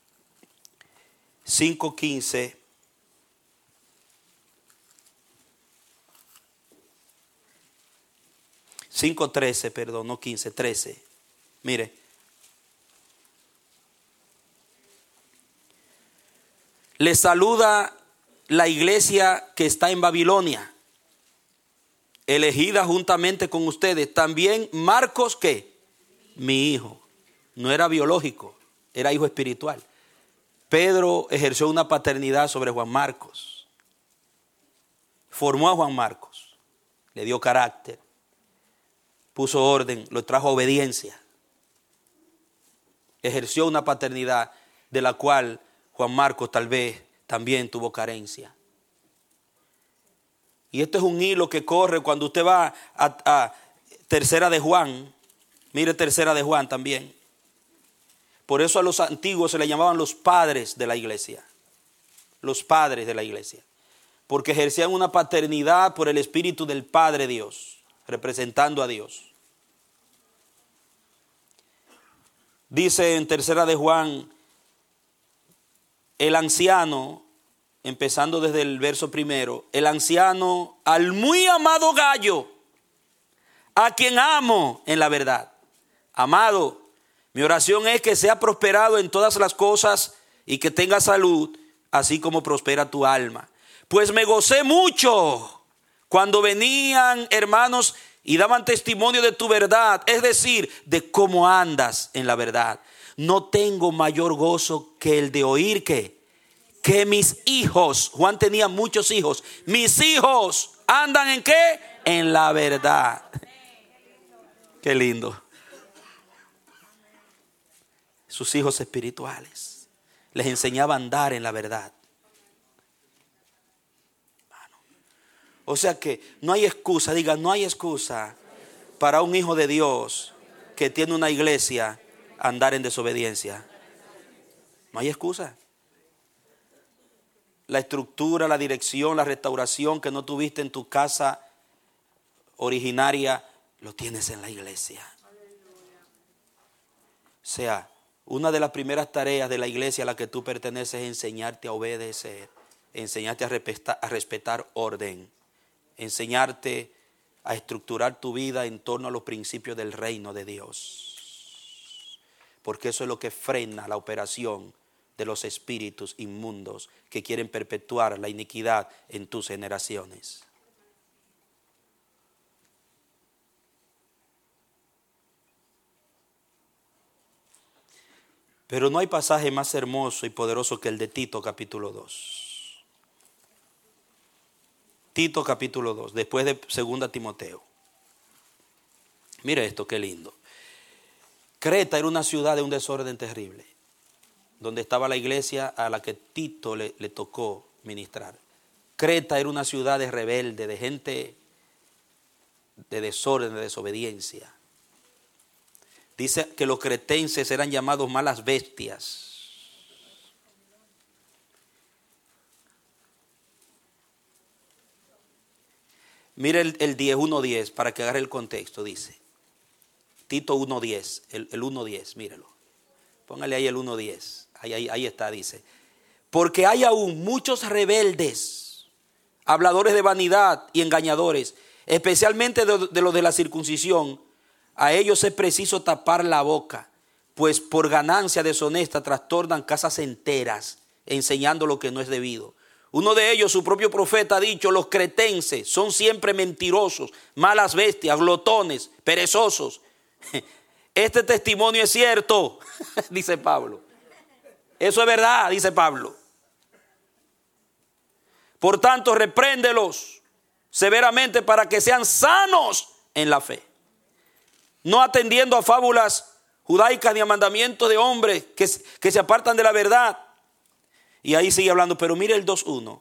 5:15, no 15, 13. Mire. Le saluda la iglesia que está en Babilonia, elegida juntamente con ustedes. También Marcos, ¿qué? Mi hijo. No era biológico, era hijo espiritual. Pedro ejerció una paternidad sobre Juan Marcos. Formó a Juan Marcos. Le dio carácter. Puso orden, lo trajo a obediencia. Ejerció una paternidad de la cual Juan Marcos tal vez también tuvo carencia. Y esto es un hilo que corre cuando usted va a Tercera de Juan. Mire Tercera de Juan también. Por eso a los antiguos se le llamaban los padres de la iglesia. Los padres de la iglesia. Porque ejercían una paternidad por el Espíritu del Padre Dios, representando a Dios. Dice en Tercera de Juan, el anciano, empezando desde el verso primero, el anciano al muy amado Gallo, a quien amo en la verdad. Amado, mi oración es que sea prosperado en todas las cosas y que tenga salud, así como prospera tu alma. Pues me gocé mucho cuando venían hermanos y daban testimonio de tu verdad, es decir, de cómo andas en la verdad. No tengo mayor gozo que el de oír que mis hijos, Juan tenía muchos hijos, mis hijos andan ¿en qué? En la verdad. Qué lindo. Sus hijos espirituales les enseñaba a andar en la verdad. O sea que no hay excusa, diga, no hay excusa para un hijo de Dios que tiene una iglesia andar en desobediencia. No hay excusa. La estructura, la dirección, la restauración que no tuviste en tu casa originaria, lo tienes en la iglesia. O sea, una de las primeras tareas de la iglesia a la que tú perteneces es enseñarte a obedecer, enseñarte a respetar orden, enseñarte a estructurar tu vida en torno a los principios del reino de Dios. Porque eso es lo que frena la operación de los espíritus inmundos que quieren perpetuar la iniquidad en tus generaciones. Pero no hay pasaje más hermoso y poderoso que el de Tito capítulo 2. Tito capítulo 2, después de 2 Timoteo. Mire esto, qué lindo. Creta era una ciudad de un desorden terrible, donde estaba la iglesia a la que Tito le tocó ministrar. Creta era una ciudad de rebelde, de gente de desorden, de desobediencia. Dice que los cretenses eran llamados malas bestias. Mire el 10, 1:10, para que agarre el contexto, dice. Tito 1:10, el 1:10, mírelo. Póngale ahí el 1:10. Ahí está, dice. Porque hay aún muchos rebeldes, habladores de vanidad y engañadores, especialmente de los de la circuncisión. A ellos es preciso tapar la boca, pues por ganancia deshonesta trastornan casas enteras, enseñando lo que no es debido. Uno de ellos, su propio profeta, ha dicho: los cretenses son siempre mentirosos, malas bestias, glotones, perezosos. Este testimonio es cierto, dice Pablo. Eso es verdad, dice Pablo. Por tanto, repréndelos severamente para que sean sanos en la fe, no atendiendo a fábulas judaicas ni a mandamientos de hombres que se apartan de la verdad. Y ahí sigue hablando, pero mire el 2:1.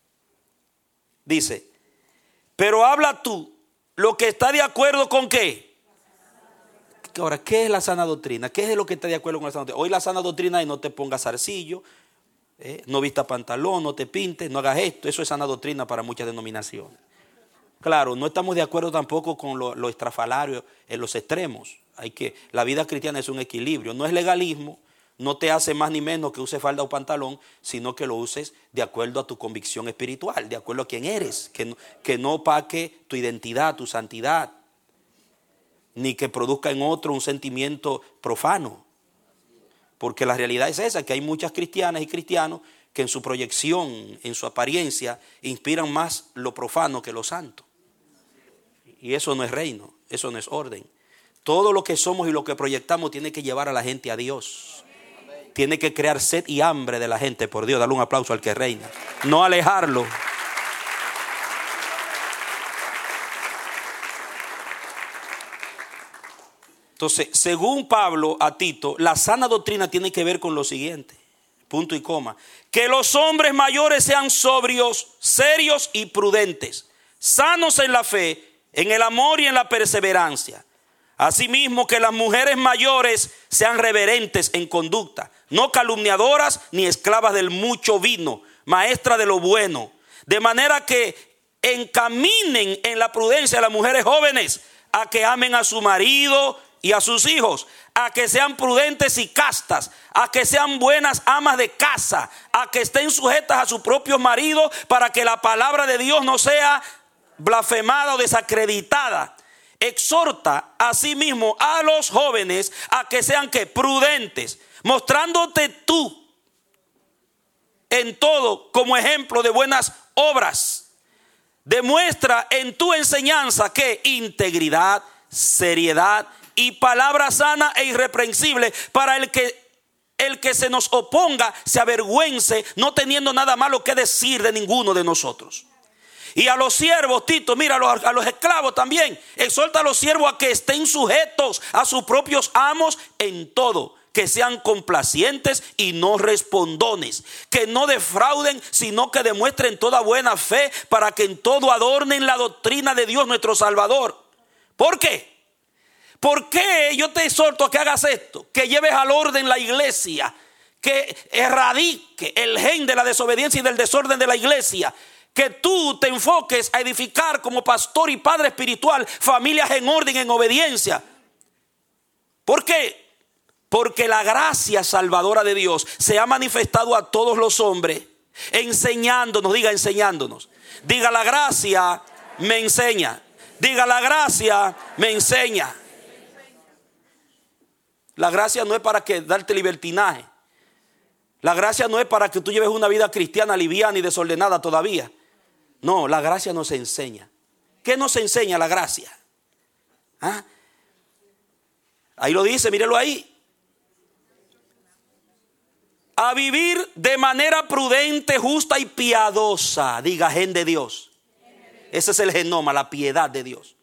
Dice: pero habla tú lo que está de acuerdo con ¿qué? Ahora, ¿qué es la sana doctrina? ¿Qué es lo que está de acuerdo con la sana doctrina? Hoy la sana doctrina es: no te pongas zarcillo, no vistas pantalón, no te pintes, no hagas esto. Eso es sana doctrina para muchas denominaciones. Claro, no estamos de acuerdo tampoco con lo estrafalario en los extremos. La vida cristiana es un equilibrio, no es legalismo. No te hace más ni menos que uses falda o pantalón, sino que lo uses de acuerdo a tu convicción espiritual, de acuerdo a quién eres, que no opaque tu identidad, tu santidad, ni que produzca en otro un sentimiento profano. Porque la realidad es esa, que hay muchas cristianas y cristianos que en su proyección, en su apariencia, inspiran más lo profano que lo santo. Y eso no es reino, eso no es orden. Todo lo que somos y lo que proyectamos tiene que llevar a la gente a Dios. Tiene que crear sed y hambre de la gente por Dios. Dale un aplauso al que reina. No alejarlo. Entonces, según Pablo a Tito, la sana doctrina tiene que ver con lo siguiente. Punto y coma. Que los hombres mayores sean sobrios, serios y prudentes, sanos en la fe, en el amor y en la perseverancia. Asimismo, que las mujeres mayores sean reverentes en conducta, no calumniadoras ni esclavas del mucho vino, maestras de lo bueno, de manera que encaminen en la prudencia a las mujeres jóvenes a que amen a su marido y a sus hijos, a que sean prudentes y castas, a que sean buenas amas de casa, a que estén sujetas a su propio marido, para que la palabra de Dios no sea blasfemada o desacreditada. Exhorta asimismo a los jóvenes a que sean ¿qué? Prudentes, mostrándote tú en todo como ejemplo de buenas obras. Demuestra en tu enseñanza que integridad, seriedad y palabra sana e irreprensible, para el que se nos oponga se avergüence, no teniendo nada malo que decir de ninguno de nosotros. Y a los siervos, Tito, mira, a los esclavos también, exhorta a los siervos a que estén sujetos a sus propios amos en todo, que sean complacientes y no respondones, que no defrauden, sino que demuestren toda buena fe, para que en todo adornen la doctrina de Dios nuestro Salvador. ¿Por qué? ¿Por qué yo te exhorto a que hagas esto? Que lleves al orden la iglesia, que erradique el gen de la desobediencia y del desorden de la iglesia. Que tú te enfoques a edificar como pastor y padre espiritual familias en orden, en obediencia. ¿Por qué? Porque la gracia salvadora de Dios se ha manifestado a todos los hombres, enseñándonos, diga enseñándonos. Diga la gracia me enseña. Diga la gracia me enseña. La gracia no es para que darte libertinaje. La gracia no es para que tú lleves una vida cristiana liviana y desordenada todavía. No, la gracia nos enseña. ¿Qué nos enseña la gracia? ¿Ah? Ahí lo dice, mírelo ahí. A vivir de manera prudente, justa y piadosa. Diga, gente de Dios. Ese es el genoma, la piedad de Dios.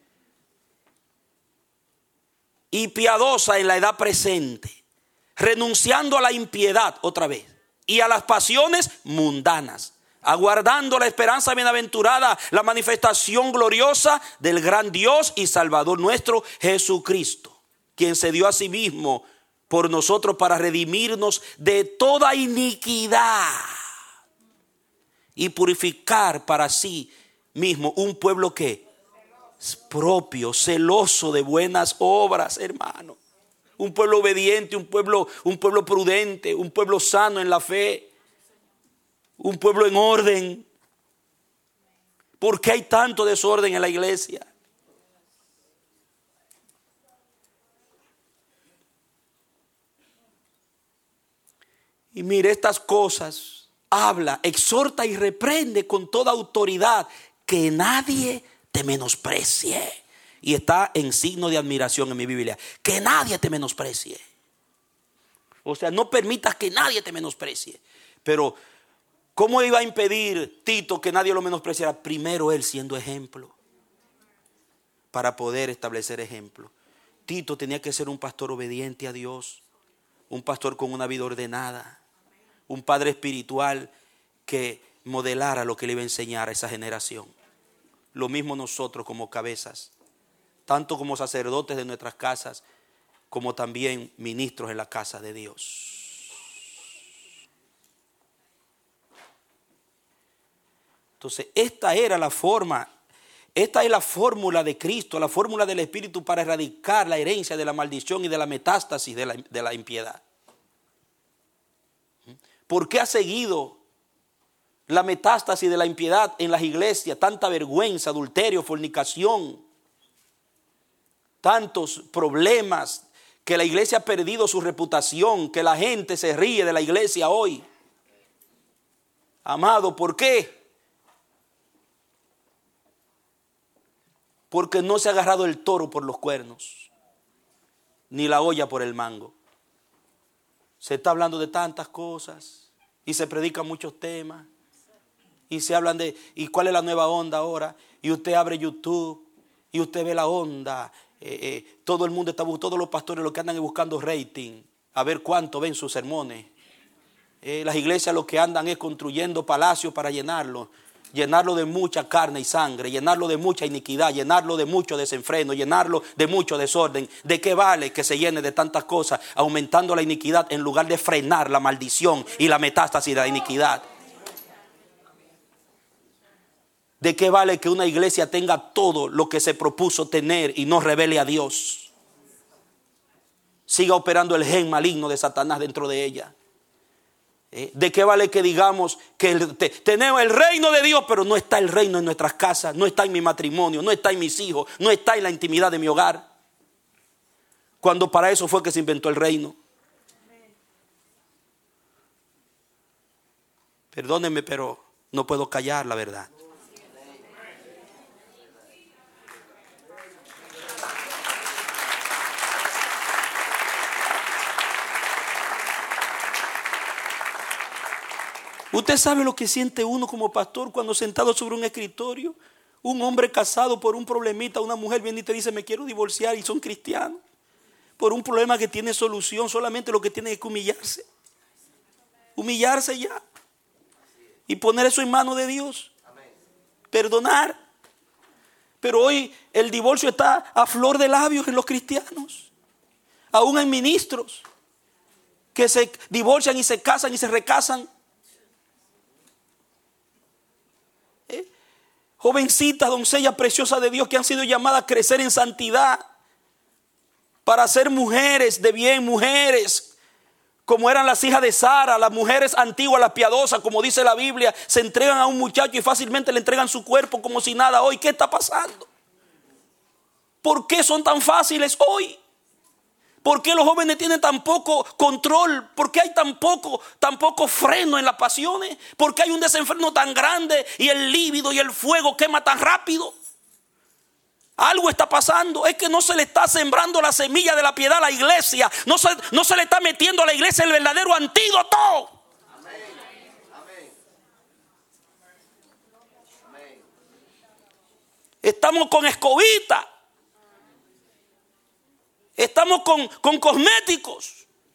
Y piadosa en la edad presente, renunciando a la impiedad otra vez y a las pasiones mundanas, aguardando la esperanza bienaventurada, la manifestación gloriosa del gran Dios y Salvador nuestro Jesucristo, quien se dio a sí mismo por nosotros para redimirnos de toda iniquidad y purificar para sí mismo un pueblo que es propio, celoso de buenas obras, hermano. Un pueblo obediente, un pueblo prudente, un pueblo sano en la fe, un pueblo en orden. ¿Por qué hay tanto desorden en la iglesia? Y mire, estas cosas habla, exhorta y reprende con toda autoridad, que nadie te menosprecie. Y está en signo de admiración en mi Biblia, que nadie te menosprecie. O sea, no permitas que nadie te menosprecie. Pero ¿cómo iba a impedir Tito que nadie lo menospreciara? Primero él siendo ejemplo, para poder establecer ejemplo. Tito tenía que ser un pastor obediente a Dios, un pastor con una vida ordenada, un padre espiritual que modelara lo que le iba a enseñar a esa generación. Lo mismo nosotros como cabezas, tanto como sacerdotes de nuestras casas, como también ministros en la casa de Dios. Entonces, esta es la fórmula de Cristo, la fórmula del Espíritu para erradicar la herencia de la maldición y de la metástasis de la impiedad. ¿Por qué ha seguido la metástasis de la impiedad en las iglesias? Tanta vergüenza, adulterio, fornicación, tantos problemas, que la iglesia ha perdido su reputación, que la gente se ríe de la iglesia hoy. Amado, ¿por qué? Porque no se ha agarrado el toro por los cuernos, ni la olla por el mango. Se está hablando de tantas cosas y se predican muchos temas y se hablan de, ¿y cuál es la nueva onda ahora? Y usted abre YouTube y usted ve la onda. Todo el mundo todos los pastores lo que andan es buscando rating, a ver cuánto ven sus sermones. Las iglesias lo que andan es construyendo palacios para llenarlo de mucha carne y sangre, llenarlo de mucha iniquidad, llenarlo de mucho desenfreno, llenarlo de mucho desorden. ¿De qué vale que se llene de tantas cosas, aumentando la iniquidad en lugar de frenar la maldición y la metástasis de la iniquidad? ¿De qué vale que una iglesia tenga todo lo que se propuso tener y no revele a Dios? Siga operando el gen maligno de Satanás dentro de ella. ¿De qué vale que digamos que tenemos el reino de Dios, pero no está el reino en nuestras casas, no está en mi matrimonio, no está en mis hijos, no está en la intimidad de mi hogar? Cuando para eso fue que se inventó el reino. Perdónenme, pero no puedo callar la verdad. Usted sabe lo que siente uno como pastor cuando sentado sobre un escritorio, un hombre casado por un problemita, una mujer viene y te dice me quiero divorciar y son cristianos. Por un problema que tiene solución, solamente lo que tiene es que humillarse. Humillarse ya. Y poner eso en manos de Dios. Perdonar. Pero hoy el divorcio está a flor de labios en los cristianos. Aún en ministros que se divorcian y se casan y se recasan. Jovencitas, doncellas preciosas de Dios que han sido llamadas a crecer en santidad para ser mujeres de bien, mujeres como eran las hijas de Sara, las mujeres antiguas, las piadosas, como dice la Biblia, se entregan a un muchacho y fácilmente le entregan su cuerpo como si nada. Hoy, ¿qué está pasando? ¿Por qué son tan fáciles hoy? ¿Por qué los jóvenes tienen tan poco control? ¿Por qué hay tan poco freno en las pasiones? ¿Por qué hay un desenfreno tan grande y el líbido y el fuego quema tan rápido? Algo está pasando. Es que no se le está sembrando la semilla de la piedad a la iglesia. No se le está metiendo a la iglesia el verdadero antídoto. Amén. Amén. Estamos con escobita. Estamos con cosméticos.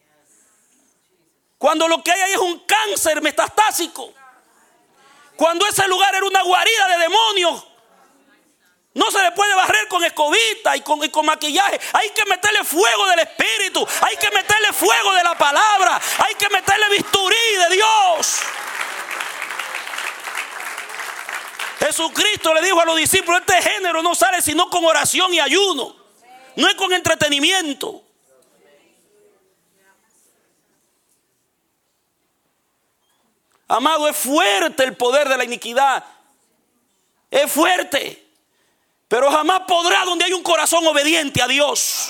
Cuando lo que hay ahí es un cáncer metastásico. Cuando ese lugar era una guarida de demonios. No se le puede barrer con escobita y con maquillaje. Hay que meterle fuego del Espíritu. Hay que meterle fuego de la palabra. Hay que meterle bisturí de Dios. Jesucristo le dijo a los discípulos: este género no sale sino con oración y ayuno. No es con entretenimiento. Amado, es fuerte el poder de la iniquidad. Es fuerte. Pero jamás podrá donde hay un corazón obediente a Dios.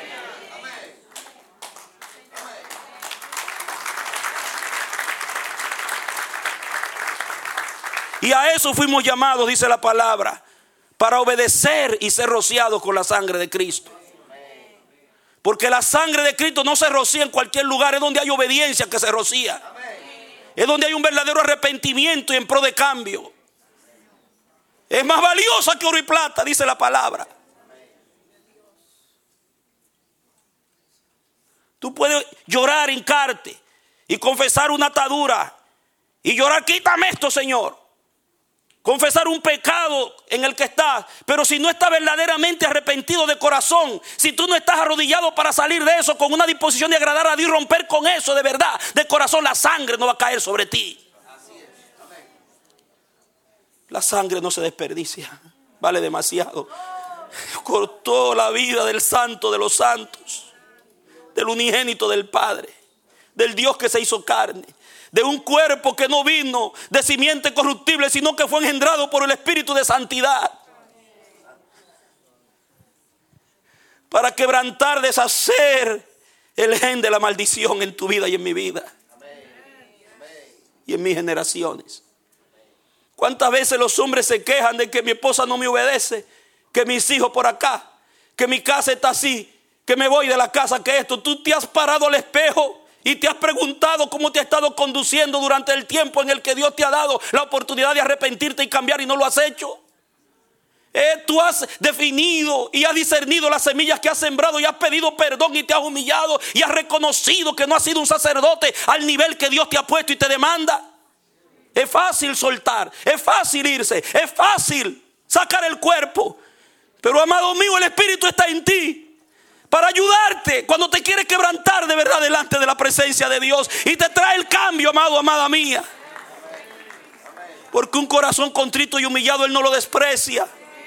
Y a eso fuimos llamados, dice la palabra, para obedecer y ser rociados con la sangre de Cristo. Porque la sangre de Cristo no se rocía en cualquier lugar, es donde hay obediencia que se rocía. Es donde hay un verdadero arrepentimiento y en pro de cambio. Es más valiosa que oro y plata, dice la palabra. Tú puedes llorar, hincarte y confesar una atadura y llorar: quítame esto, Señor. Confesar un pecado en el que estás, pero si no estás verdaderamente arrepentido de corazón, si tú no estás arrodillado para salir de eso con una disposición de agradar a Dios y romper con eso de verdad, de corazón, la sangre no va a caer sobre ti. La sangre no se desperdicia, vale demasiado. Cortó la vida del santo de los santos, del unigénito del Padre, del Dios que se hizo carne, de un cuerpo que no vino de simiente corruptible, sino que fue engendrado por el Espíritu de santidad, para quebrantar, deshacer el gen de la maldición en tu vida y en mi vida y en mis generaciones. ¿Cuántas veces los hombres se quejan de que mi esposa no me obedece, que mis hijos por acá, que mi casa está así, que me voy de la casa, que esto? Tú te has parado al espejo y te has preguntado cómo te ha estado conduciendo durante el tiempo en el que Dios te ha dado la oportunidad de arrepentirte y cambiar y no lo has hecho. Tú has definido y has discernido las semillas que has sembrado y has pedido perdón y te has humillado y has reconocido que no has sido un sacerdote al nivel que Dios te ha puesto y te demanda. Es fácil soltar, es fácil irse, es fácil sacar el cuerpo. Pero, amado mío, el Espíritu está en ti para ayudarte cuando te quieres quebrantar de verdad delante de la presencia de Dios. Y te trae el cambio, amado, amada mía. Porque un corazón contrito y humillado Él no lo desprecia.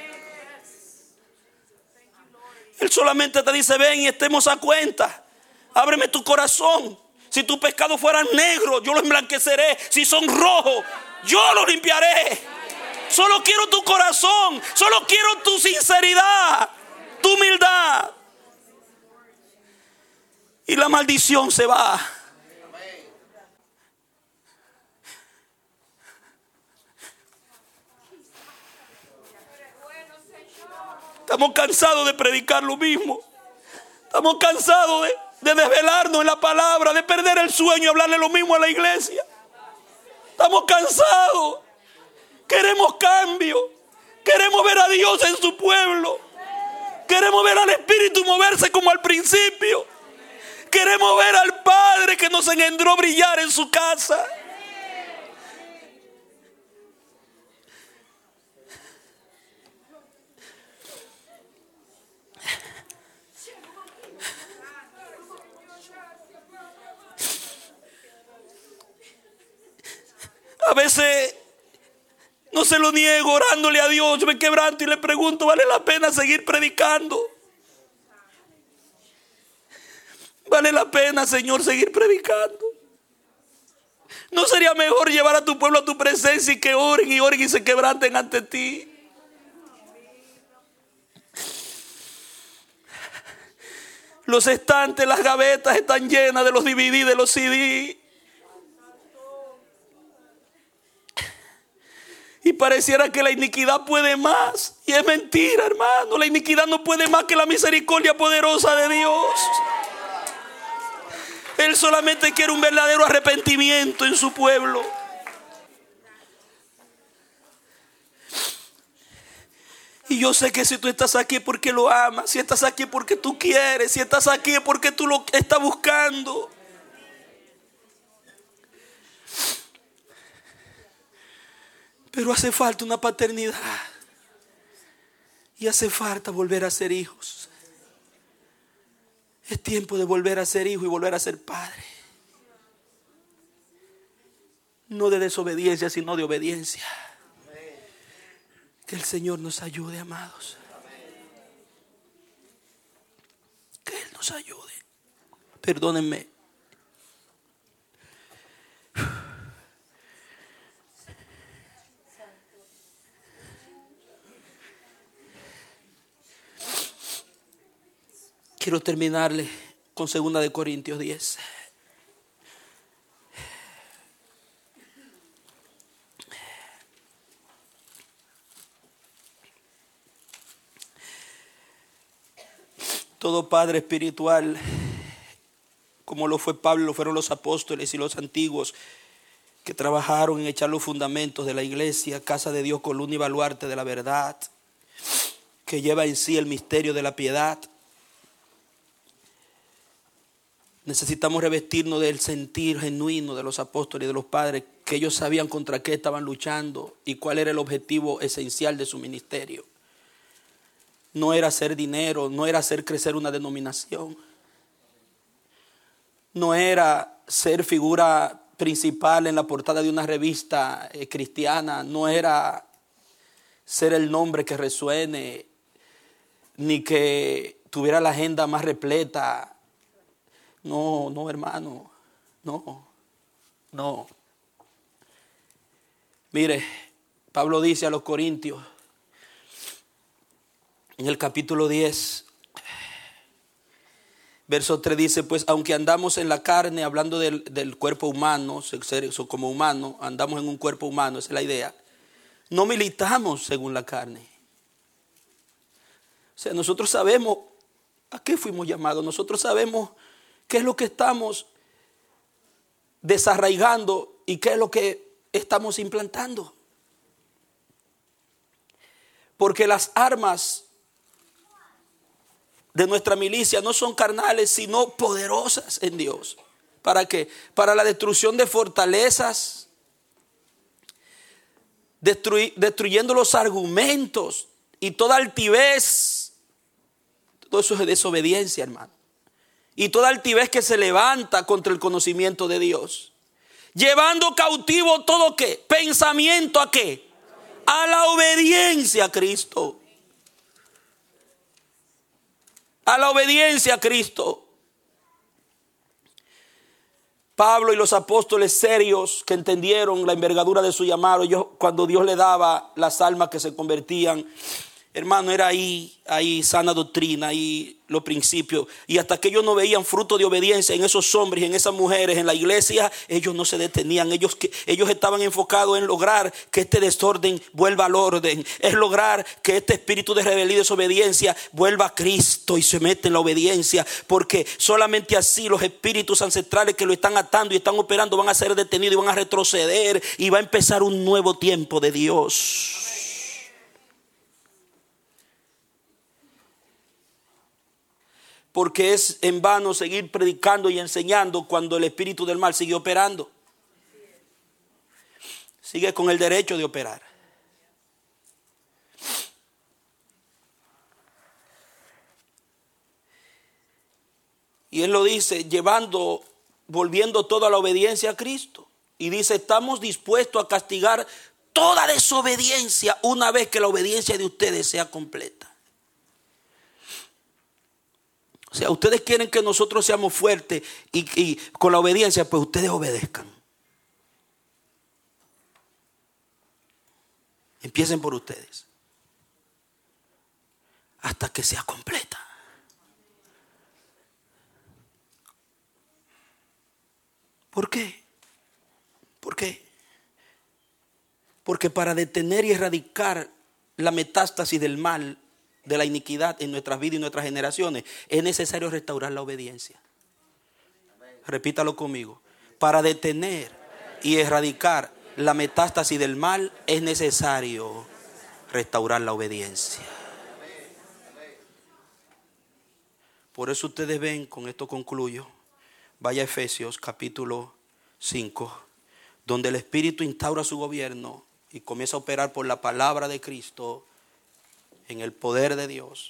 Él solamente te dice: ven y estemos a cuenta. Ábreme tu corazón. Si tus pecados fueran negros, yo los emblanqueceré. Si son rojos, yo los limpiaré. Solo quiero tu corazón. Solo quiero tu sinceridad, tu humildad. Y la maldición se va. Estamos cansados de predicar lo mismo. Estamos cansados de desvelarnos en la palabra, de perder el sueño y hablarle lo mismo a la iglesia. Estamos cansados. Queremos cambio. Queremos ver a Dios en su pueblo. Queremos ver al Espíritu moverse como al principio. Queremos ver al Padre que nos engendró brillar en su casa. A veces, no se lo niego, orándole a Dios, yo me quebranto y le pregunto: ¿vale la pena seguir predicando? ¿Vale la pena, Señor, seguir predicando? ¿No sería mejor llevar a tu pueblo a tu presencia y que oren y se quebranten ante ti? Los estantes, las gavetas están llenas de los DVD, de los CD. Y pareciera que la iniquidad puede más. Y es mentira, hermano. La iniquidad no puede más que la misericordia poderosa de Dios. Él solamente quiere un verdadero arrepentimiento en su pueblo. Y yo sé que si tú estás aquí es porque lo amas, si estás aquí es porque tú quieres, si estás aquí es porque tú lo estás buscando. Pero hace falta una paternidad. Y hace falta volver a ser hijos. Es tiempo de volver a ser hijo y volver a ser padre. No de desobediencia, sino de obediencia. Que el Señor nos ayude, amados. Que Él nos ayude. Perdónenme. Quiero terminarle con 2 Corintios 10. Todo padre espiritual, como lo fue Pablo, lo fueron los apóstoles y los antiguos, que trabajaron en echar los fundamentos de la iglesia, casa de Dios, columna y baluarte de la verdad, que lleva en sí el misterio de la piedad. Necesitamos revestirnos del sentir genuino de los apóstoles y de los padres, que ellos sabían contra qué estaban luchando y cuál era el objetivo esencial de su ministerio. No era hacer dinero, no era hacer crecer una denominación, no era ser figura principal en la portada de una revista cristiana, no era ser el nombre que resuene, ni que tuviera la agenda más repleta. No, hermano, no. Mire, Pablo dice a los Corintios, en el capítulo 10, verso 3 dice, pues aunque andamos en la carne, hablando del cuerpo humano, como humano, andamos en un cuerpo humano, esa es la idea. No militamos según la carne. O sea, nosotros sabemos a qué fuimos llamados, nosotros sabemos qué es lo que estamos desarraigando y qué es lo que estamos implantando. Porque las armas de nuestra milicia no son carnales, sino poderosas en Dios. ¿Para qué? Para la destrucción de fortalezas, destruyendo los argumentos y toda altivez. Todo eso es desobediencia, hermano. Y toda altivez que se levanta contra el conocimiento de Dios. Llevando cautivo todo ¿qué? Pensamiento ¿a qué? A la obediencia a Cristo. A la obediencia a Cristo. Pablo y los apóstoles serios que entendieron la envergadura de su llamado, cuando Dios le daba las almas que se convertían, hermano, era ahí sana doctrina, ahí los principios. Y hasta que ellos no veían fruto de obediencia en esos hombres y en esas mujeres en la iglesia, ellos no se detenían. Ellos estaban enfocados en lograr que este desorden vuelva al orden. Es lograr que este espíritu de rebelión y desobediencia vuelva a Cristo y se mete en la obediencia. Porque solamente así los espíritus ancestrales que lo están atando y están operando van a ser detenidos y van a retroceder. Y va a empezar un nuevo tiempo de Dios. Porque es en vano seguir predicando y enseñando cuando el espíritu del mal sigue operando. Sigue con el derecho de operar. Y él lo dice, volviendo todo a la obediencia a Cristo. Y dice, estamos dispuestos a castigar toda desobediencia una vez que la obediencia de ustedes sea completa. O sea, ustedes quieren que nosotros seamos fuertes y con la obediencia, pues ustedes obedezcan. Empiecen por ustedes. Hasta que sea completa. ¿Por qué? ¿Por qué? Porque para detener y erradicar la metástasis del mal, de la iniquidad en nuestras vidas y nuestras generaciones, es necesario restaurar la obediencia. Repítalo conmigo. Para detener y erradicar la metástasis del mal es necesario restaurar la obediencia. Por eso ustedes ven, con esto concluyo, vaya a Efesios capítulo 5, donde el Espíritu instaura su gobierno y comienza a operar por la palabra de Cristo en el poder de Dios.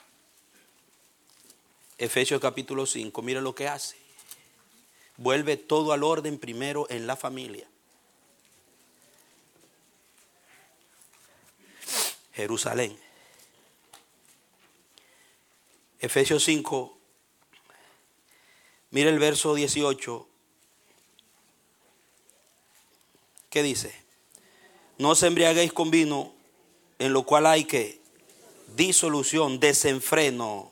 Efesios capítulo 5, mire lo que hace. Vuelve todo al orden primero en la familia. Jerusalén. Efesios 5, mire el verso 18. ¿Qué dice? No os embriaguéis con vino, en lo cual hay que disolución, desenfreno.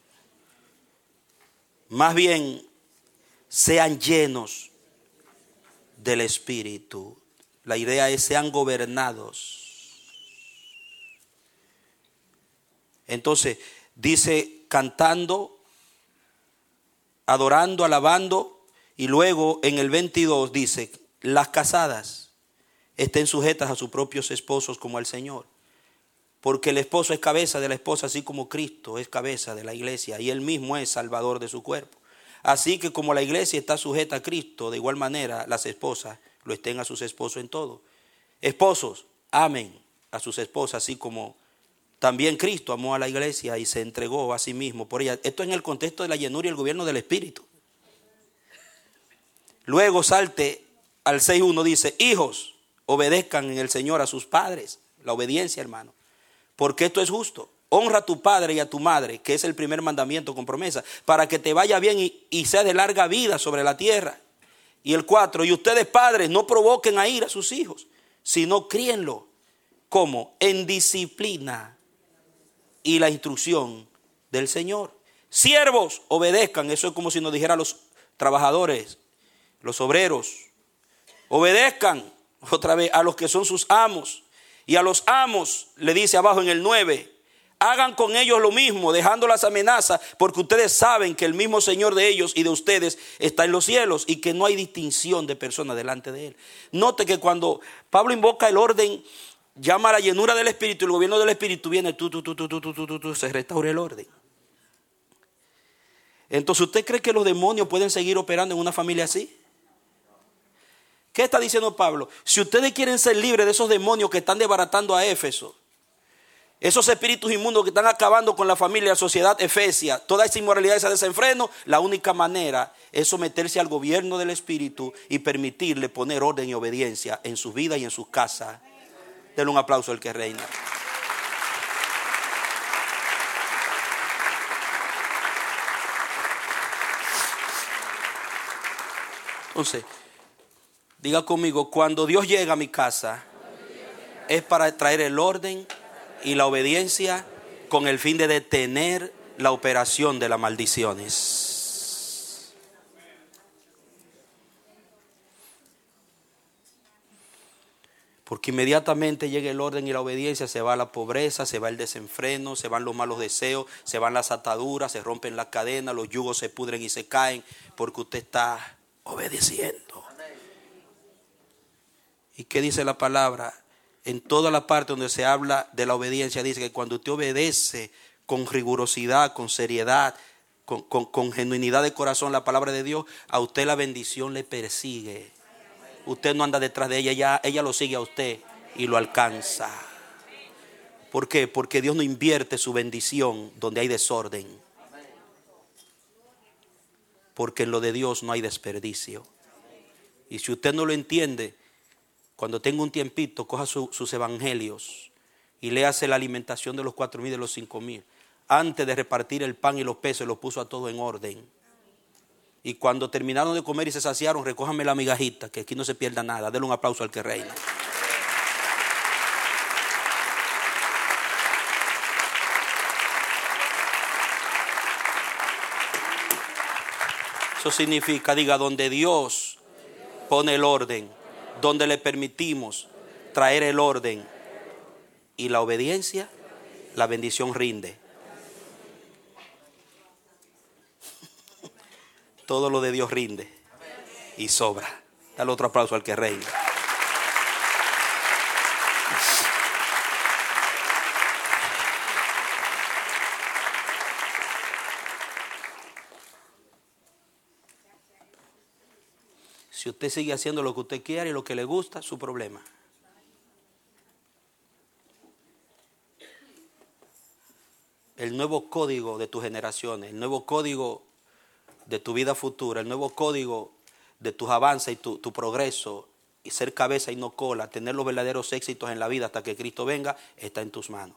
Más bien, sean llenos del Espíritu. La idea es sean gobernados. Entonces, dice cantando, adorando, alabando, y luego en el 22 dice, las casadas estén sujetas a sus propios esposos como al Señor. Porque el esposo es cabeza de la esposa, así como Cristo es cabeza de la iglesia, y él mismo es salvador de su cuerpo. Así que como la iglesia está sujeta a Cristo, de igual manera las esposas lo estén a sus esposos en todo. Esposos, amen a sus esposas, así como también Cristo amó a la iglesia y se entregó a sí mismo por ella. Esto en el contexto de la llenura y el gobierno del Espíritu. Luego salte al 6:1, dice, hijos, obedezcan en el Señor a sus padres. La obediencia, hermano. Porque esto es justo. Honra a tu padre y a tu madre, que es el primer mandamiento con promesa, para que te vaya bien y sea de larga vida sobre la tierra. Y el 4, y ustedes padres no provoquen a ira a sus hijos, sino críenlo. ¿Cómo? En disciplina y la instrucción del Señor. Siervos, obedezcan. Eso es como si nos dijera a los trabajadores, los obreros. Obedezcan, otra vez, a los que son sus amos. Y a los amos, le dice abajo en el 9, hagan con ellos lo mismo, dejando las amenazas, porque ustedes saben que el mismo Señor de ellos y de ustedes está en los cielos y que no hay distinción de personas delante de Él. Note que cuando Pablo invoca el orden, llama a la llenura del Espíritu, el gobierno del Espíritu viene, se restaura el orden. Entonces, ¿usted cree que los demonios pueden seguir operando en una familia así? ¿Qué está diciendo Pablo? Si ustedes quieren ser libres de esos demonios que están desbaratando a Éfeso, esos espíritus inmundos que están acabando con la familia, la sociedad efesia, toda esa inmoralidad, ese desenfreno, la única manera es someterse al gobierno del Espíritu y permitirle poner orden y obediencia en sus vidas y en sus casas. Denle un aplauso al que reina. Entonces, diga conmigo, cuando Dios llega a mi casa, es para traer el orden y la obediencia con el fin de detener la operación de las maldiciones. Porque inmediatamente llega el orden y la obediencia, se va la pobreza, se va el desenfreno, se van los malos deseos, se van las ataduras, se rompen las cadenas, los yugos se pudren y se caen, porque usted está obedeciendo. ¿Y qué dice la palabra? En toda la parte donde se habla de la obediencia, dice que cuando usted obedece con rigurosidad, con seriedad, con genuinidad de corazón la palabra de Dios, a usted la bendición le persigue. Usted no anda detrás de ella, ella lo sigue a usted y lo alcanza. ¿Por qué? Porque Dios no invierte su bendición donde hay desorden. Porque en lo de Dios no hay desperdicio. Y si usted no lo entiende, cuando tenga un tiempito, coja sus evangelios y léase la alimentación de los 4,000 y de los 5,000. Antes de repartir el pan y los peces, los puso a todos en orden. Y cuando terminaron de comer y se saciaron, recójanme la migajita, que aquí no se pierda nada. Denle un aplauso al que reina. Eso significa, diga, donde Dios pone el orden, donde le permitimos traer el orden y la obediencia, la bendición rinde. Todo lo de Dios rinde y sobra. Dale otro aplauso al que reina. Si usted sigue haciendo lo que usted quiere y lo que le gusta, su problema. El nuevo código de tus generaciones, el nuevo código de tu vida futura, el nuevo código de tus avances y tu progreso, y ser cabeza y no cola, tener los verdaderos éxitos en la vida hasta que Cristo venga, está en tus manos.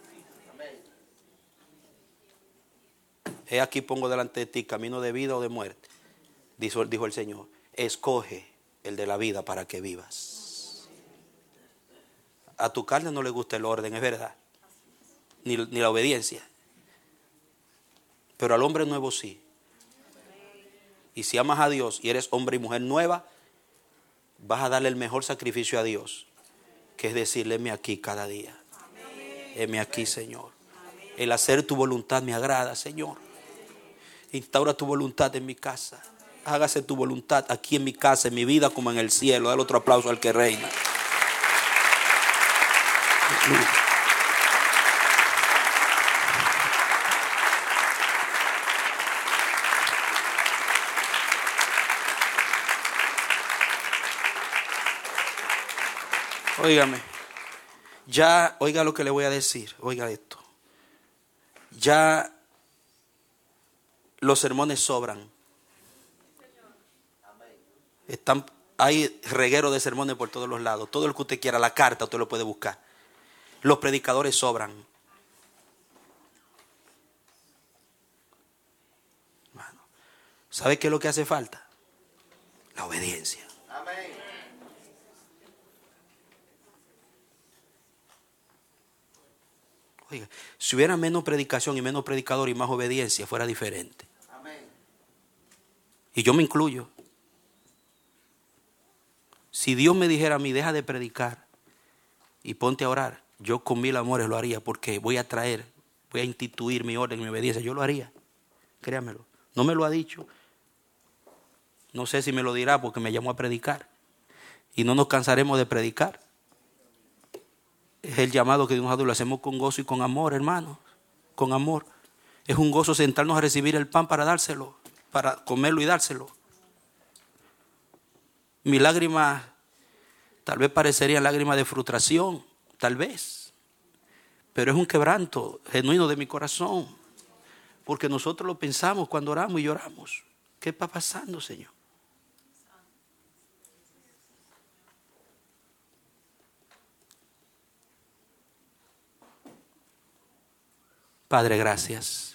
He aquí pongo delante de ti camino de vida o de muerte, dijo el Señor. Escoge el de la vida para que vivas. A tu carne no le gusta el orden, es verdad, ni la obediencia, pero al hombre nuevo sí. Y si amas a Dios y eres hombre y mujer nueva, vas a darle el mejor sacrificio a Dios, que es decirle: heme aquí cada día. Heme aquí, Señor. El hacer tu voluntad me agrada, Señor. Instaura tu voluntad en mi casa. Hágase tu voluntad aquí en mi casa, en mi vida, como en el cielo. Dale otro aplauso al que reina. Óigame, ya, oiga lo que le voy a decir, oiga esto. Ya los sermones sobran. Hay reguero de sermones por todos los lados. Todo lo que usted quiera, la carta usted lo puede buscar. Los predicadores sobran. Bueno, ¿sabe qué es lo que hace falta? La obediencia. Amén. Oiga, si hubiera menos predicación y menos predicador y más obediencia, fuera diferente. Amén. Y yo me incluyo. Si Dios me dijera a mí: deja de predicar y ponte a orar, yo con 1000 amores lo haría, porque voy a instituir mi orden y mi obediencia. Yo lo haría, créamelo. No me lo ha dicho. No sé si me lo dirá, porque me llamó a predicar. Y no nos cansaremos de predicar. Es el llamado que nosotros lo hacemos con gozo y con amor, hermanos. Con amor. Es un gozo sentarnos a recibir el pan para dárselo, para comerlo y dárselo. Mis lágrimas tal vez parecerían lágrimas de frustración, tal vez. Pero es un quebranto genuino de mi corazón. Porque nosotros lo pensamos cuando oramos y lloramos. ¿Qué está pasando, Señor? Padre, gracias.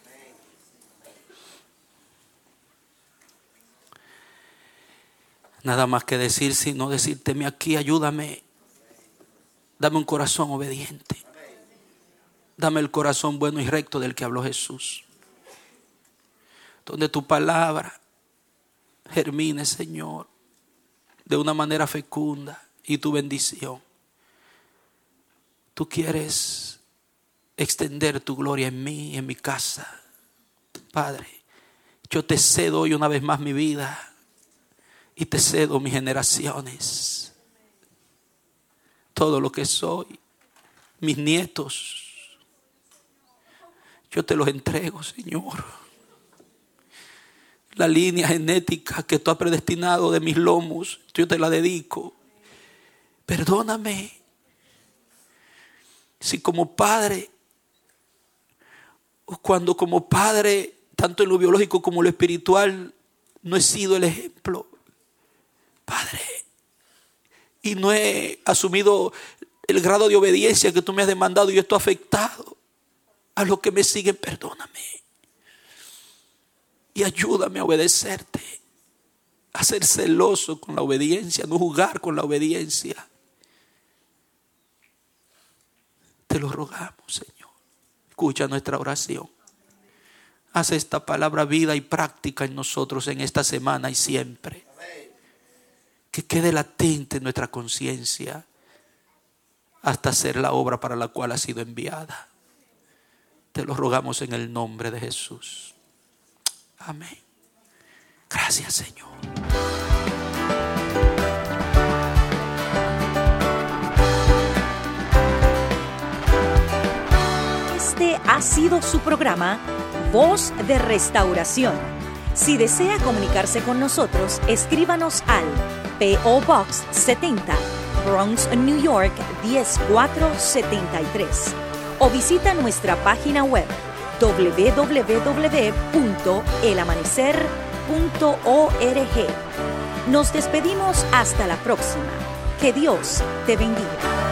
Nada más que decir, sino decirte: heme aquí, ayúdame. Dame un corazón obediente. Dame el corazón bueno y recto del que habló Jesús. Donde tu palabra germine, Señor, de una manera fecunda, y tu bendición. Tú quieres extender tu gloria en mí, en mi casa. Padre, yo te cedo hoy una vez más mi vida. Y te cedo mis generaciones. Todo lo que soy. Mis nietos. Yo te los entrego, Señor. La línea genética que tú has predestinado de mis lomos, yo te la dedico. Perdóname. Si como padre, o cuando como padre, tanto en lo biológico como en lo espiritual, no he sido el ejemplo, Padre, y no he asumido el grado de obediencia que tú me has demandado, y esto ha afectado a los que me siguen, perdóname. Y ayúdame a obedecerte, a ser celoso con la obediencia, no jugar con la obediencia. Te lo rogamos, Señor. Escucha nuestra oración. Haz esta palabra vida y práctica en nosotros en esta semana y siempre. Que quede latente en nuestra conciencia hasta hacer la obra para la cual ha sido enviada. Te lo rogamos en el nombre de Jesús. Amén. Gracias, Señor. Este ha sido su programa Voz de Restauración. Si desea comunicarse con nosotros, escríbanos al P.O. Box 70, Bronx, New York 10473 o visita nuestra página web www.elamanecer.org. Nos despedimos hasta la próxima. Que Dios te bendiga.